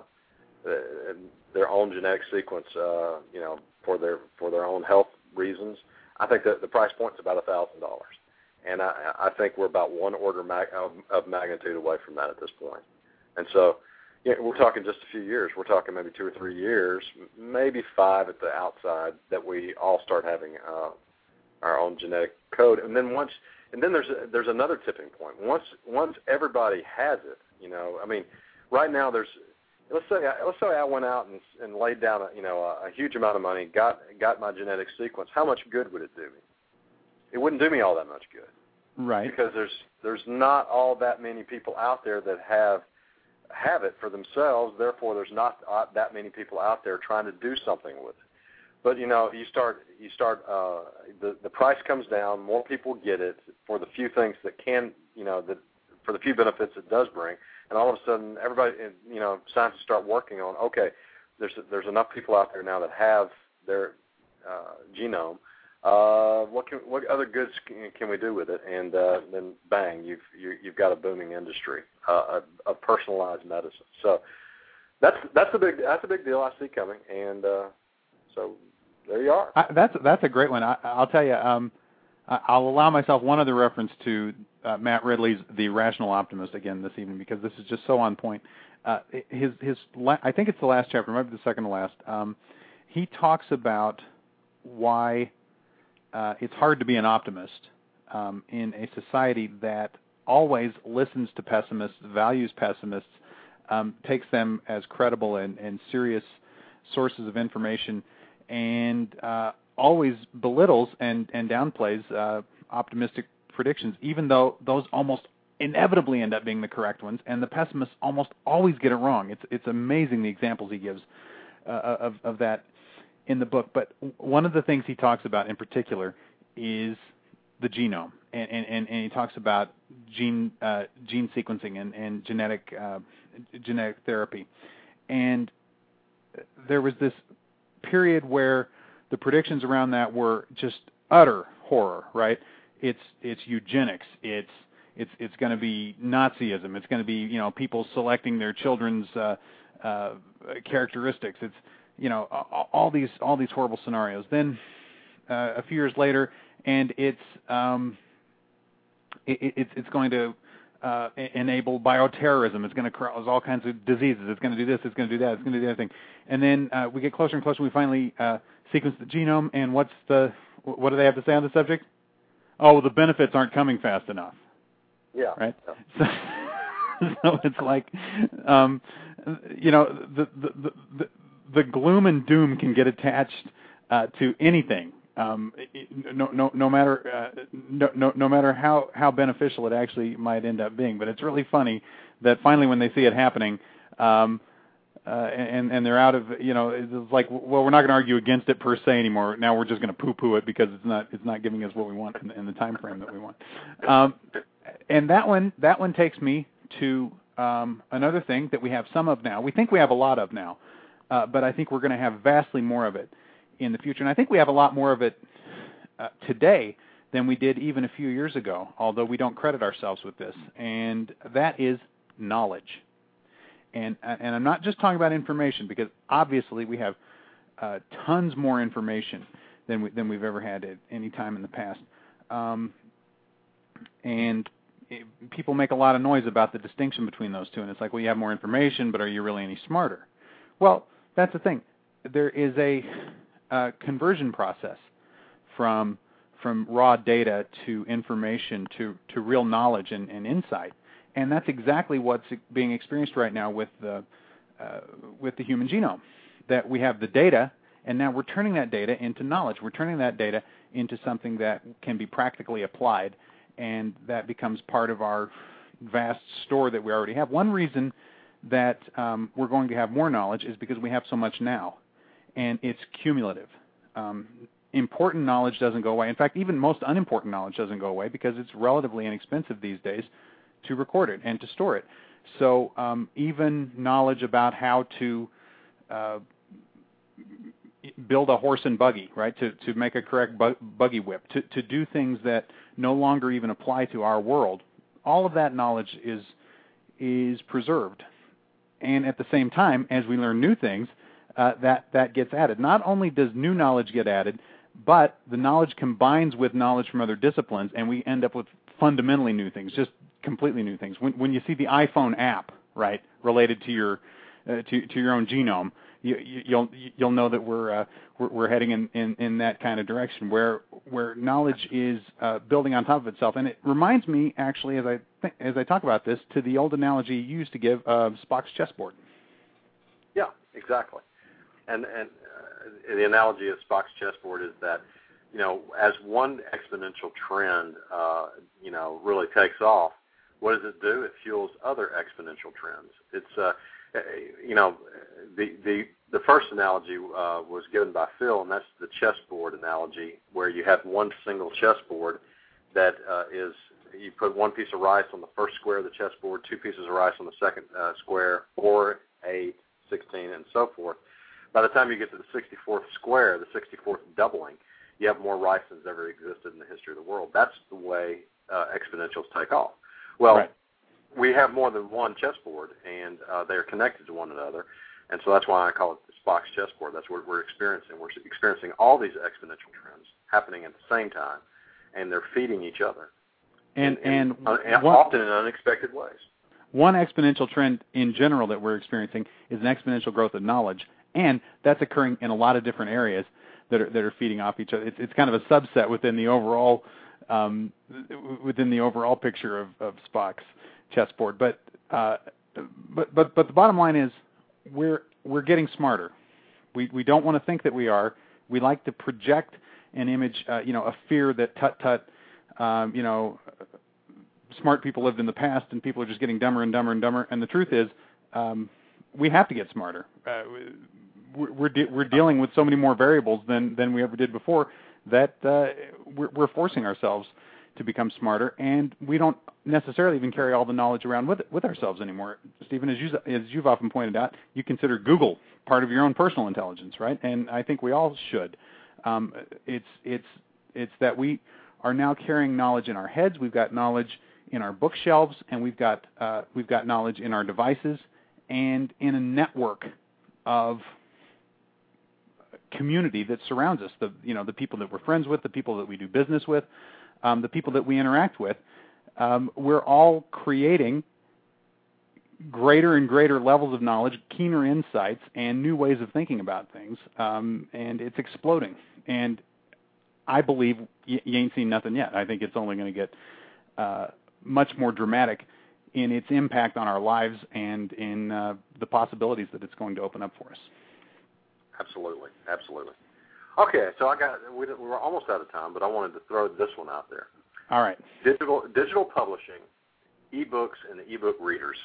their own genetic sequence, uh, you know, for their for their own health reasons, I think that the price point is about a thousand dollars, and I, I think we're about one order mag- of, of magnitude away from that at this point. And so, yeah, we're talking just a few years. We're talking maybe two or three years, maybe five at the outside, that we all start having uh, our own genetic code. And then once, and then there's a, there's another tipping point. Once once everybody has it, you know, I mean, right now there's. Let's say let's say I went out and, and laid down a, you know a, a huge amount of money, got got my genetic sequence. How much good would it do me? It wouldn't do me all that much good, right? Because there's there's not all that many people out there that have have it for themselves. Therefore, there's not that many people out there trying to do something with it. But you know, you start you start uh, the the price comes down. More people get it for the few things that can you know that for the few benefits it does bring. And all of a sudden, everybody, you know, scientists start working on, okay, there's there's enough people out there now that have their uh, genome. Uh, what can what other goods can, can we do with it? And uh, then, bang, you've you, you've got a booming industry uh, of personalized medicine. So that's that's a big that's a big deal I see coming. And uh, so there you are. I, that's that's a great one. I, I'll tell you. Um, I'll allow myself one other reference to uh, Matt Ridley's The Rational Optimist again this evening, because this is just so on point. Uh, his his la- I think it's the last chapter, maybe the second to last. Um, he talks about why uh, it's hard to be an optimist um, in a society that always listens to pessimists, values pessimists, um, takes them as credible and, and serious sources of information, and uh, always belittles and, and downplays uh, optimistic predictions, even though those almost inevitably end up being the correct ones, and the pessimists almost always get it wrong. It's it's amazing the examples he gives uh, of, of that in the book. But one of the things he talks about in particular is the genome, and, and, and, and he talks about gene uh, gene sequencing and, and genetic uh, genetic therapy. And there was this period where the predictions around that were just utter horror, right? It's it's eugenics. It's it's it's going to be Nazism. It's going to be you know people selecting their children's uh, uh, characteristics. It's you know all, all these all these horrible scenarios. Then uh, a few years later, and it's um, it, it's it's going to uh, enable bioterrorism. It's going to cause all kinds of diseases. It's going to do this. It's going to do that. It's going to do everything. And then uh, we get closer and closer. We finally uh, sequence the genome. And what's the what do they have to say on the subject? Oh, well, the benefits aren't coming fast enough. Yeah. Right. Yeah. So, so it's like, um, you know, the, the the the gloom and doom can get attached uh, to anything. Um, no, no, no matter uh, no, no, no matter how, how beneficial it actually might end up being. But it's really funny that finally, when they see it happening, um, uh, and and they're out of you know, it's like, well, we're not going to argue against it per se anymore. Now we're just going to poo-poo it because it's not it's not giving us what we want in the, in the time frame that we want. Um, and that one that one takes me to um, another thing that we have some of now. We think we have a lot of now, uh, but I think we're going to have vastly more of it in the future. And I think we have a lot more of it uh, today than we did even a few years ago, although we don't credit ourselves with this. And that is knowledge. And and I'm not just talking about information, because obviously we have uh, tons more information than we, than we've ever had at any time in the past. Um, and it, people make a lot of noise about the distinction between those two. And it's like, well, you have more information, but are you really any smarter? Well, that's the thing. There is a uh, conversion process from from raw data to information to, to real knowledge and, and insight. And that's exactly what's being experienced right now with the uh, with the human genome. That we have the data, and now we're turning that data into knowledge. We're turning that data into something that can be practically applied, and that becomes part of our vast store that we already have. One reason that um, we're going to have more knowledge is because we have so much now, and it's cumulative. Um, important knowledge doesn't go away. In fact, even most unimportant knowledge doesn't go away because it's relatively inexpensive these days to record it and to store it. So um, even knowledge about how to uh, build a horse and buggy, right, to, to make a correct bu- buggy whip, to, to do things that no longer even apply to our world, all of that knowledge is is preserved. And at the same time, as we learn new things, uh, that, that gets added. Not only does new knowledge get added, but the knowledge combines with knowledge from other disciplines, and we end up with fundamentally new things, just completely new things. When, when you see the iPhone app, right, related to your uh, to, to your own genome, you, you, you'll you'll know that we're uh, we're, we're heading in, in, in that kind of direction, where where knowledge is uh, building on top of itself. And it reminds me, actually, as I th- as I talk about this, to the old analogy you used to give of Spock's chessboard. Yeah, exactly. And and uh, the analogy of Spock's chessboard is that, you know, as one exponential trend, uh, you know, really takes off, what does it do? It fuels other exponential trends. It's, uh, you know, the the the first analogy uh, was given by Phil, and that's the chessboard analogy, where you have one single chessboard that uh, is, you put one piece of rice on the first square of the chessboard, two pieces of rice on the second uh, square, four, eight, sixteen, and so forth. By the time you get to the sixty-fourth square, the sixty-fourth doubling, you have more rice than's ever existed in the history of the world. That's the way uh, exponentials take off. Well, right. We have more than one chessboard, and uh, they're connected to one another, and so that's why I call it Spock's chessboard. That's what we're experiencing. We're experiencing all these exponential trends happening at the same time, and they're feeding each other, and in, in, and, uh, and one, often in unexpected ways. One exponential trend in general that we're experiencing is an exponential growth of knowledge, and that's occurring in a lot of different areas that are that are feeding off each other. It's, it's kind of a subset within the overall um, within the overall picture of, of Spock's chessboard. But uh, but but but the bottom line is we're we're getting smarter. We we don't want to think that we are. We like to project an image, uh, you know, a fear that tut tut, um, you know, smart people lived in the past and people are just getting dumber and dumber and dumber. And the truth is, um, we have to get smarter. Uh, we're de- we're dealing with so many more variables than than we ever did before that uh, we're, we're forcing ourselves to become smarter, and we don't necessarily even carry all the knowledge around with with ourselves anymore. Stephen, as you as you've often pointed out, you consider Google part of your own personal intelligence, right? And I think we all should. Um, it's it's it's that we are now carrying knowledge in our heads. We've got knowledge in our bookshelves, and we've got uh, we've got knowledge in our devices, and in a network of community that surrounds us. The you know the people that we're friends with, the people that we do business with, um, the people that we interact with. Um, we're all creating greater and greater levels of knowledge, keener insights, and new ways of thinking about things, um, and it's exploding. And I believe y- you ain't seen nothing yet. I think it's only going to get uh, much more dramatic in its impact on our lives and in uh, the possibilities that it's going to open up for us. Absolutely, absolutely. Okay, so I got we, we were almost out of time, but I wanted to throw this one out there. All right. Digital digital publishing, ebooks, and the ebook readers.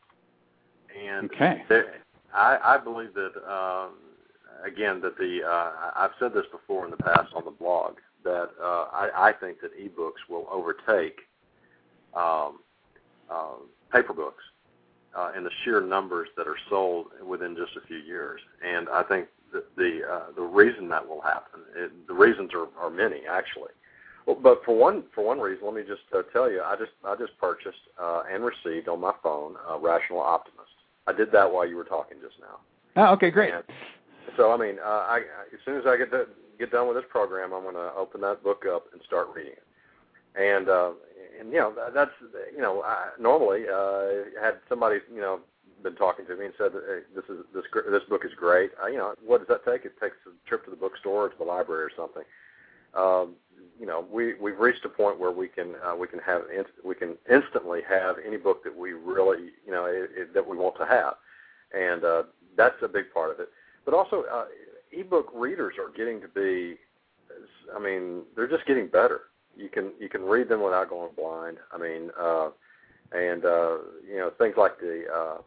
And okay. there, I, I believe that uh, again that the uh, I've said this before in the past on the blog that uh, I, I think that ebooks will overtake um, uh, paper books uh, in the sheer numbers that are sold within just a few years. And I think that the uh, the reason that will happen, it, the reasons are, are many actually. Well, but for one for one reason, let me just uh, tell you, I just I just purchased uh, and received on my phone uh, Rational Optimist. I did that while you were talking just now. Oh, okay, great. And so I mean, uh, I, as soon as I get to, get done with this program, I'm going to open that book up and start reading it. And uh, and you know that's you know I, normally uh, had somebody you know been talking to me and said hey, this is this this book is great. Uh, you know what does that take? It takes a trip to the bookstore or to the library or something. Um, you know we we've reached a point where we can uh, we can have inst- we can instantly have any book that we really you know it, it, that we want to have, and uh, that's a big part of it. But also uh, ebook readers are getting to be, I mean they're just getting better. You can you can read them without going blind. I mean, uh, and uh, you know things like the uh,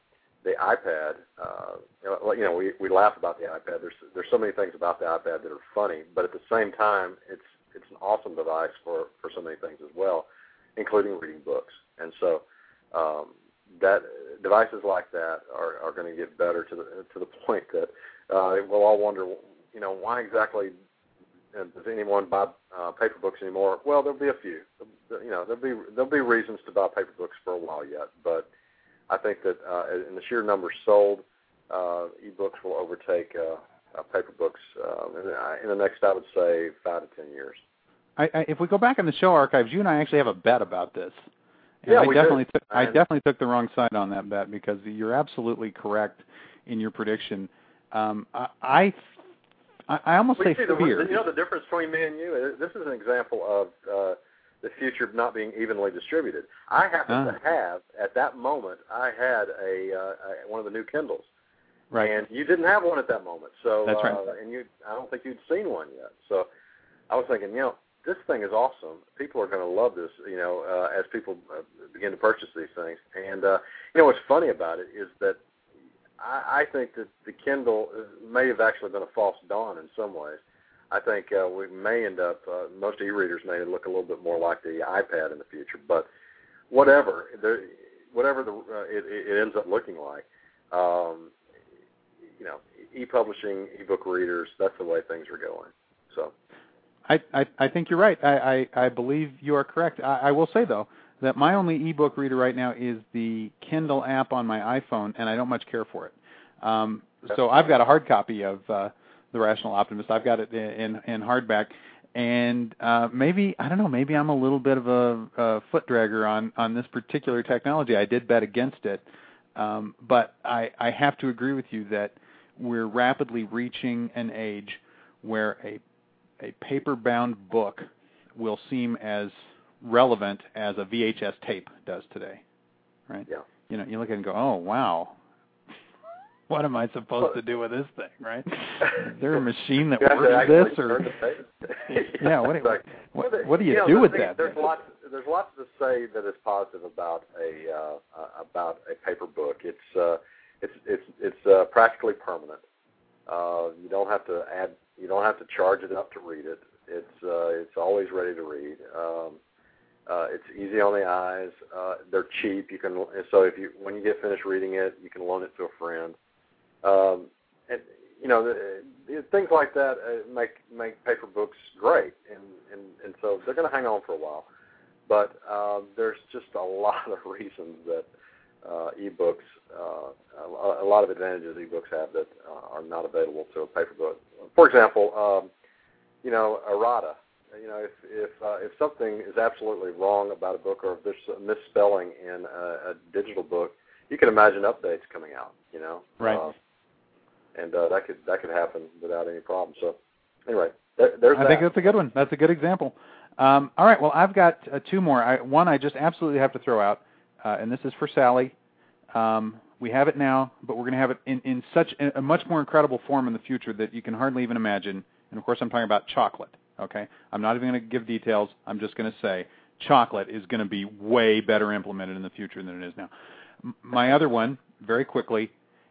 the iPad, uh, you know, we, we laugh about the iPad. There's there's so many things about the iPad that are funny, but at the same time, it's it's an awesome device for, for so many things as well, including reading books. And so um, that devices like that are, are going to get better to the to the point that uh, we'll all wonder, you know, why exactly does anyone buy uh, paper books anymore? Well, there'll be a few. You know, there'll be there'll be reasons to buy paper books for a while yet, but I think that uh, in the sheer numbers sold, uh, e-books will overtake uh, uh, paper books uh, in, the, in the next, I would say, five to ten years. I, I, if we go back in the show archives, you and I actually have a bet about this. And yeah, I we definitely did. took, I definitely took the wrong side on that bet because you're absolutely correct in your prediction. Um, I, I I almost well, say see, fear. The, you know the difference between me and you? This is an example of uh, the future not being evenly distributed. I happen ah. to have, at that moment, I had a, uh, a one of the new Kindles. Right. And you didn't have one at that moment. So That's right. uh, and you, I don't think you'd seen one yet. So I was thinking, you know, this thing is awesome. People are going to love this, you know, uh, as people uh, begin to purchase these things. And, uh, you know, what's funny about it is that I, I think that the Kindle may have actually been a false dawn in some ways. I think uh, we may end up, uh, most e-readers may look a little bit more like the iPad in the future. But whatever, there, whatever the, uh, it, it ends up looking like, um, you know, e-publishing, e-book readers, that's the way things are going. So. I, I, I think you're right. I, I, I believe you are correct. I, I will say, though, that my only e-book reader right now is the Kindle app on my iPhone, and I don't much care for it. Um, so I've got a hard copy of uh, The Rational Optimist. I've got it in, in hardback. And uh, maybe, I don't know, maybe I'm a little bit of a, a foot dragger on, on this particular technology. I did bet against it. Um, but I, I have to agree with you that we're rapidly reaching an age where a a paper-bound book will seem as relevant as a V H S tape does today, right? Yeah. You know, you look at it and go, oh, wow, what am I supposed to do with this thing, right? Is there a machine that works this? Or yeah, what, do, what, what do you, you know, do with thing, that? There's lots, there's lots to say that is positive about a uh, uh, about a paper book. It's uh, it's it's it's uh, practically permanent. Uh, you don't have to add. You don't have to charge it up to read it. It's uh, it's always ready to read. Um, uh, it's easy on the eyes. Uh, they're cheap. You can so if you when you get finished reading it, you can loan it to a friend. Um, and you know the, the, things like that uh, make make paper books great, and and, and so they're going to hang on for a while. But uh, there's just a lot of reasons that uh, e-books, uh, a, a lot of advantages e-books have that uh, are not available to a paper book. For example, um, you know, errata. You know, if if uh, if something is absolutely wrong about a book, or if there's a misspelling in a, a digital book, you can imagine updates coming out. You know, right? Uh, and uh, that could that could happen without any problem. So, anyway, there, there's. I that. think that's a good one. That's a good example. Um, all right. Well, I've got uh, two more. I, one I just absolutely have to throw out, uh, and this is for Sally. Um, we have it now, but we're going to have it in, in such a, a much more incredible form in the future that you can hardly even imagine. And, of course, I'm talking about chocolate, okay? I'm not even going to give details. I'm just going to say chocolate is going to be way better implemented in the future than it is now. M- my other one, very quickly,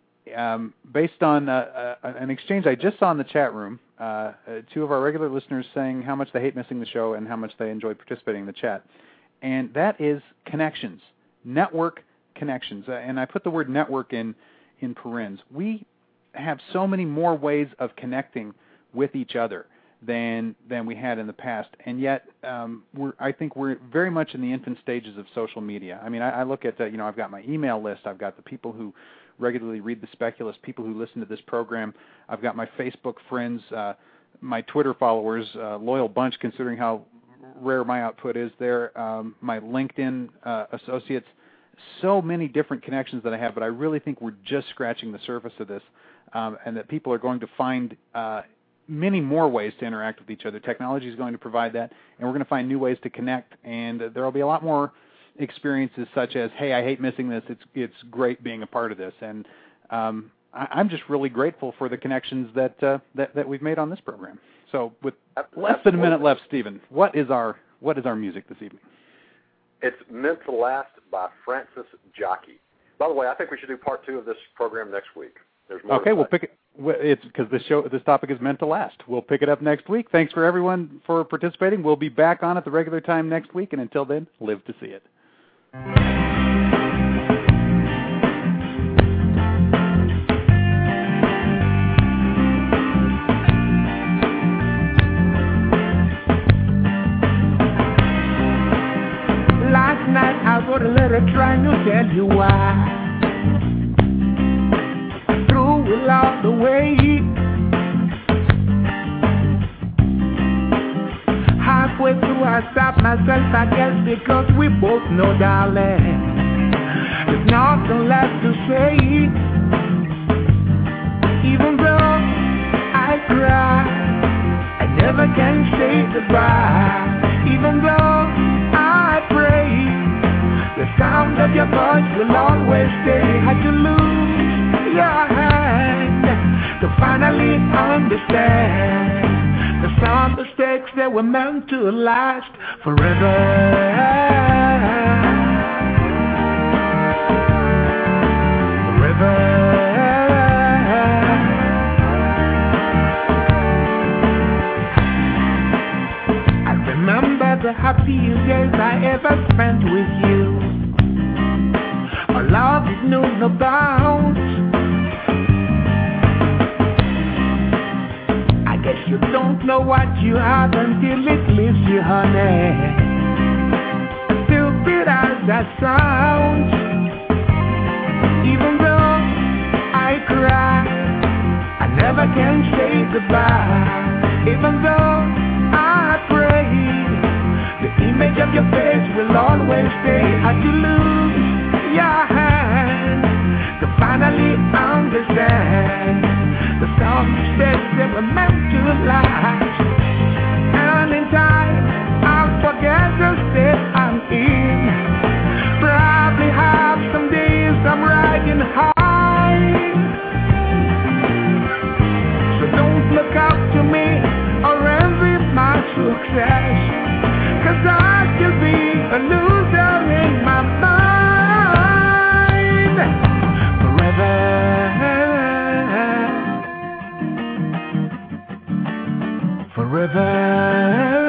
um, based on uh, uh, an exchange I just saw in the chat room, uh, uh, two of our regular listeners saying how much they hate missing the show and how much they enjoy participating in the chat. And that is connections, network connections. Uh, and I put the word network in, in parens. We have so many more ways of connecting with each other than than we had in the past. And yet, um, we're, I think we're very much in the infant stages of social media. I mean, I, I look at, uh, you know, I've got my email list. I've got the people who regularly read The Speculist, people who listen to this program. I've got my Facebook friends, uh, my Twitter followers, uh, loyal bunch considering how rare my output is there, um, my LinkedIn uh, associates, so many different connections that I have, but I really think we're just scratching the surface of this, um, and that people are going to find uh, many more ways to interact with each other. Technology is going to provide that, and we're going to find new ways to connect, and there will be a lot more experiences such as, hey, I hate missing this. It's it's great being a part of this, and um, I, I'm just really grateful for the connections that, uh, that that we've made on this program. So, with less than a minute left, Stephen, what is our what is our music this evening? It's Meant to Last by Francis Jockey. By the way, I think we should do part two of this program next week. There's more. Okay, we'll pick it. It's because this show, this topic is meant to last. We'll pick it up next week. Thanks for everyone for participating. We'll be back on at the regular time next week, and until then, live to see it. Last night I wrote a letter trying to tell you why. All the way halfway through I stopped myself, I guess because we both know, darling, there's nothing left to say. Even though I cry, I never can say goodbye. Even though I pray, the sound of your voice will always stay. Had to lose your hand to finally understand the some mistakes that were meant to last forever. Forever. I remember the happiest days I ever spent with you. Our love is knew no bounds. You don't know what you have until it leaves you, honey. Stupid as that sounds. Even though I cry, I never can say goodbye. Even though I pray, the image of your face will always stay. Had to lose your hand to finally understand the some mistakes that were meant to last. And in time, I'll forget the state I'm in. Probably have some days I'm riding high. So don't look up to me or envy my success, 'cause I still be a loser in my mind. Forever. Forever.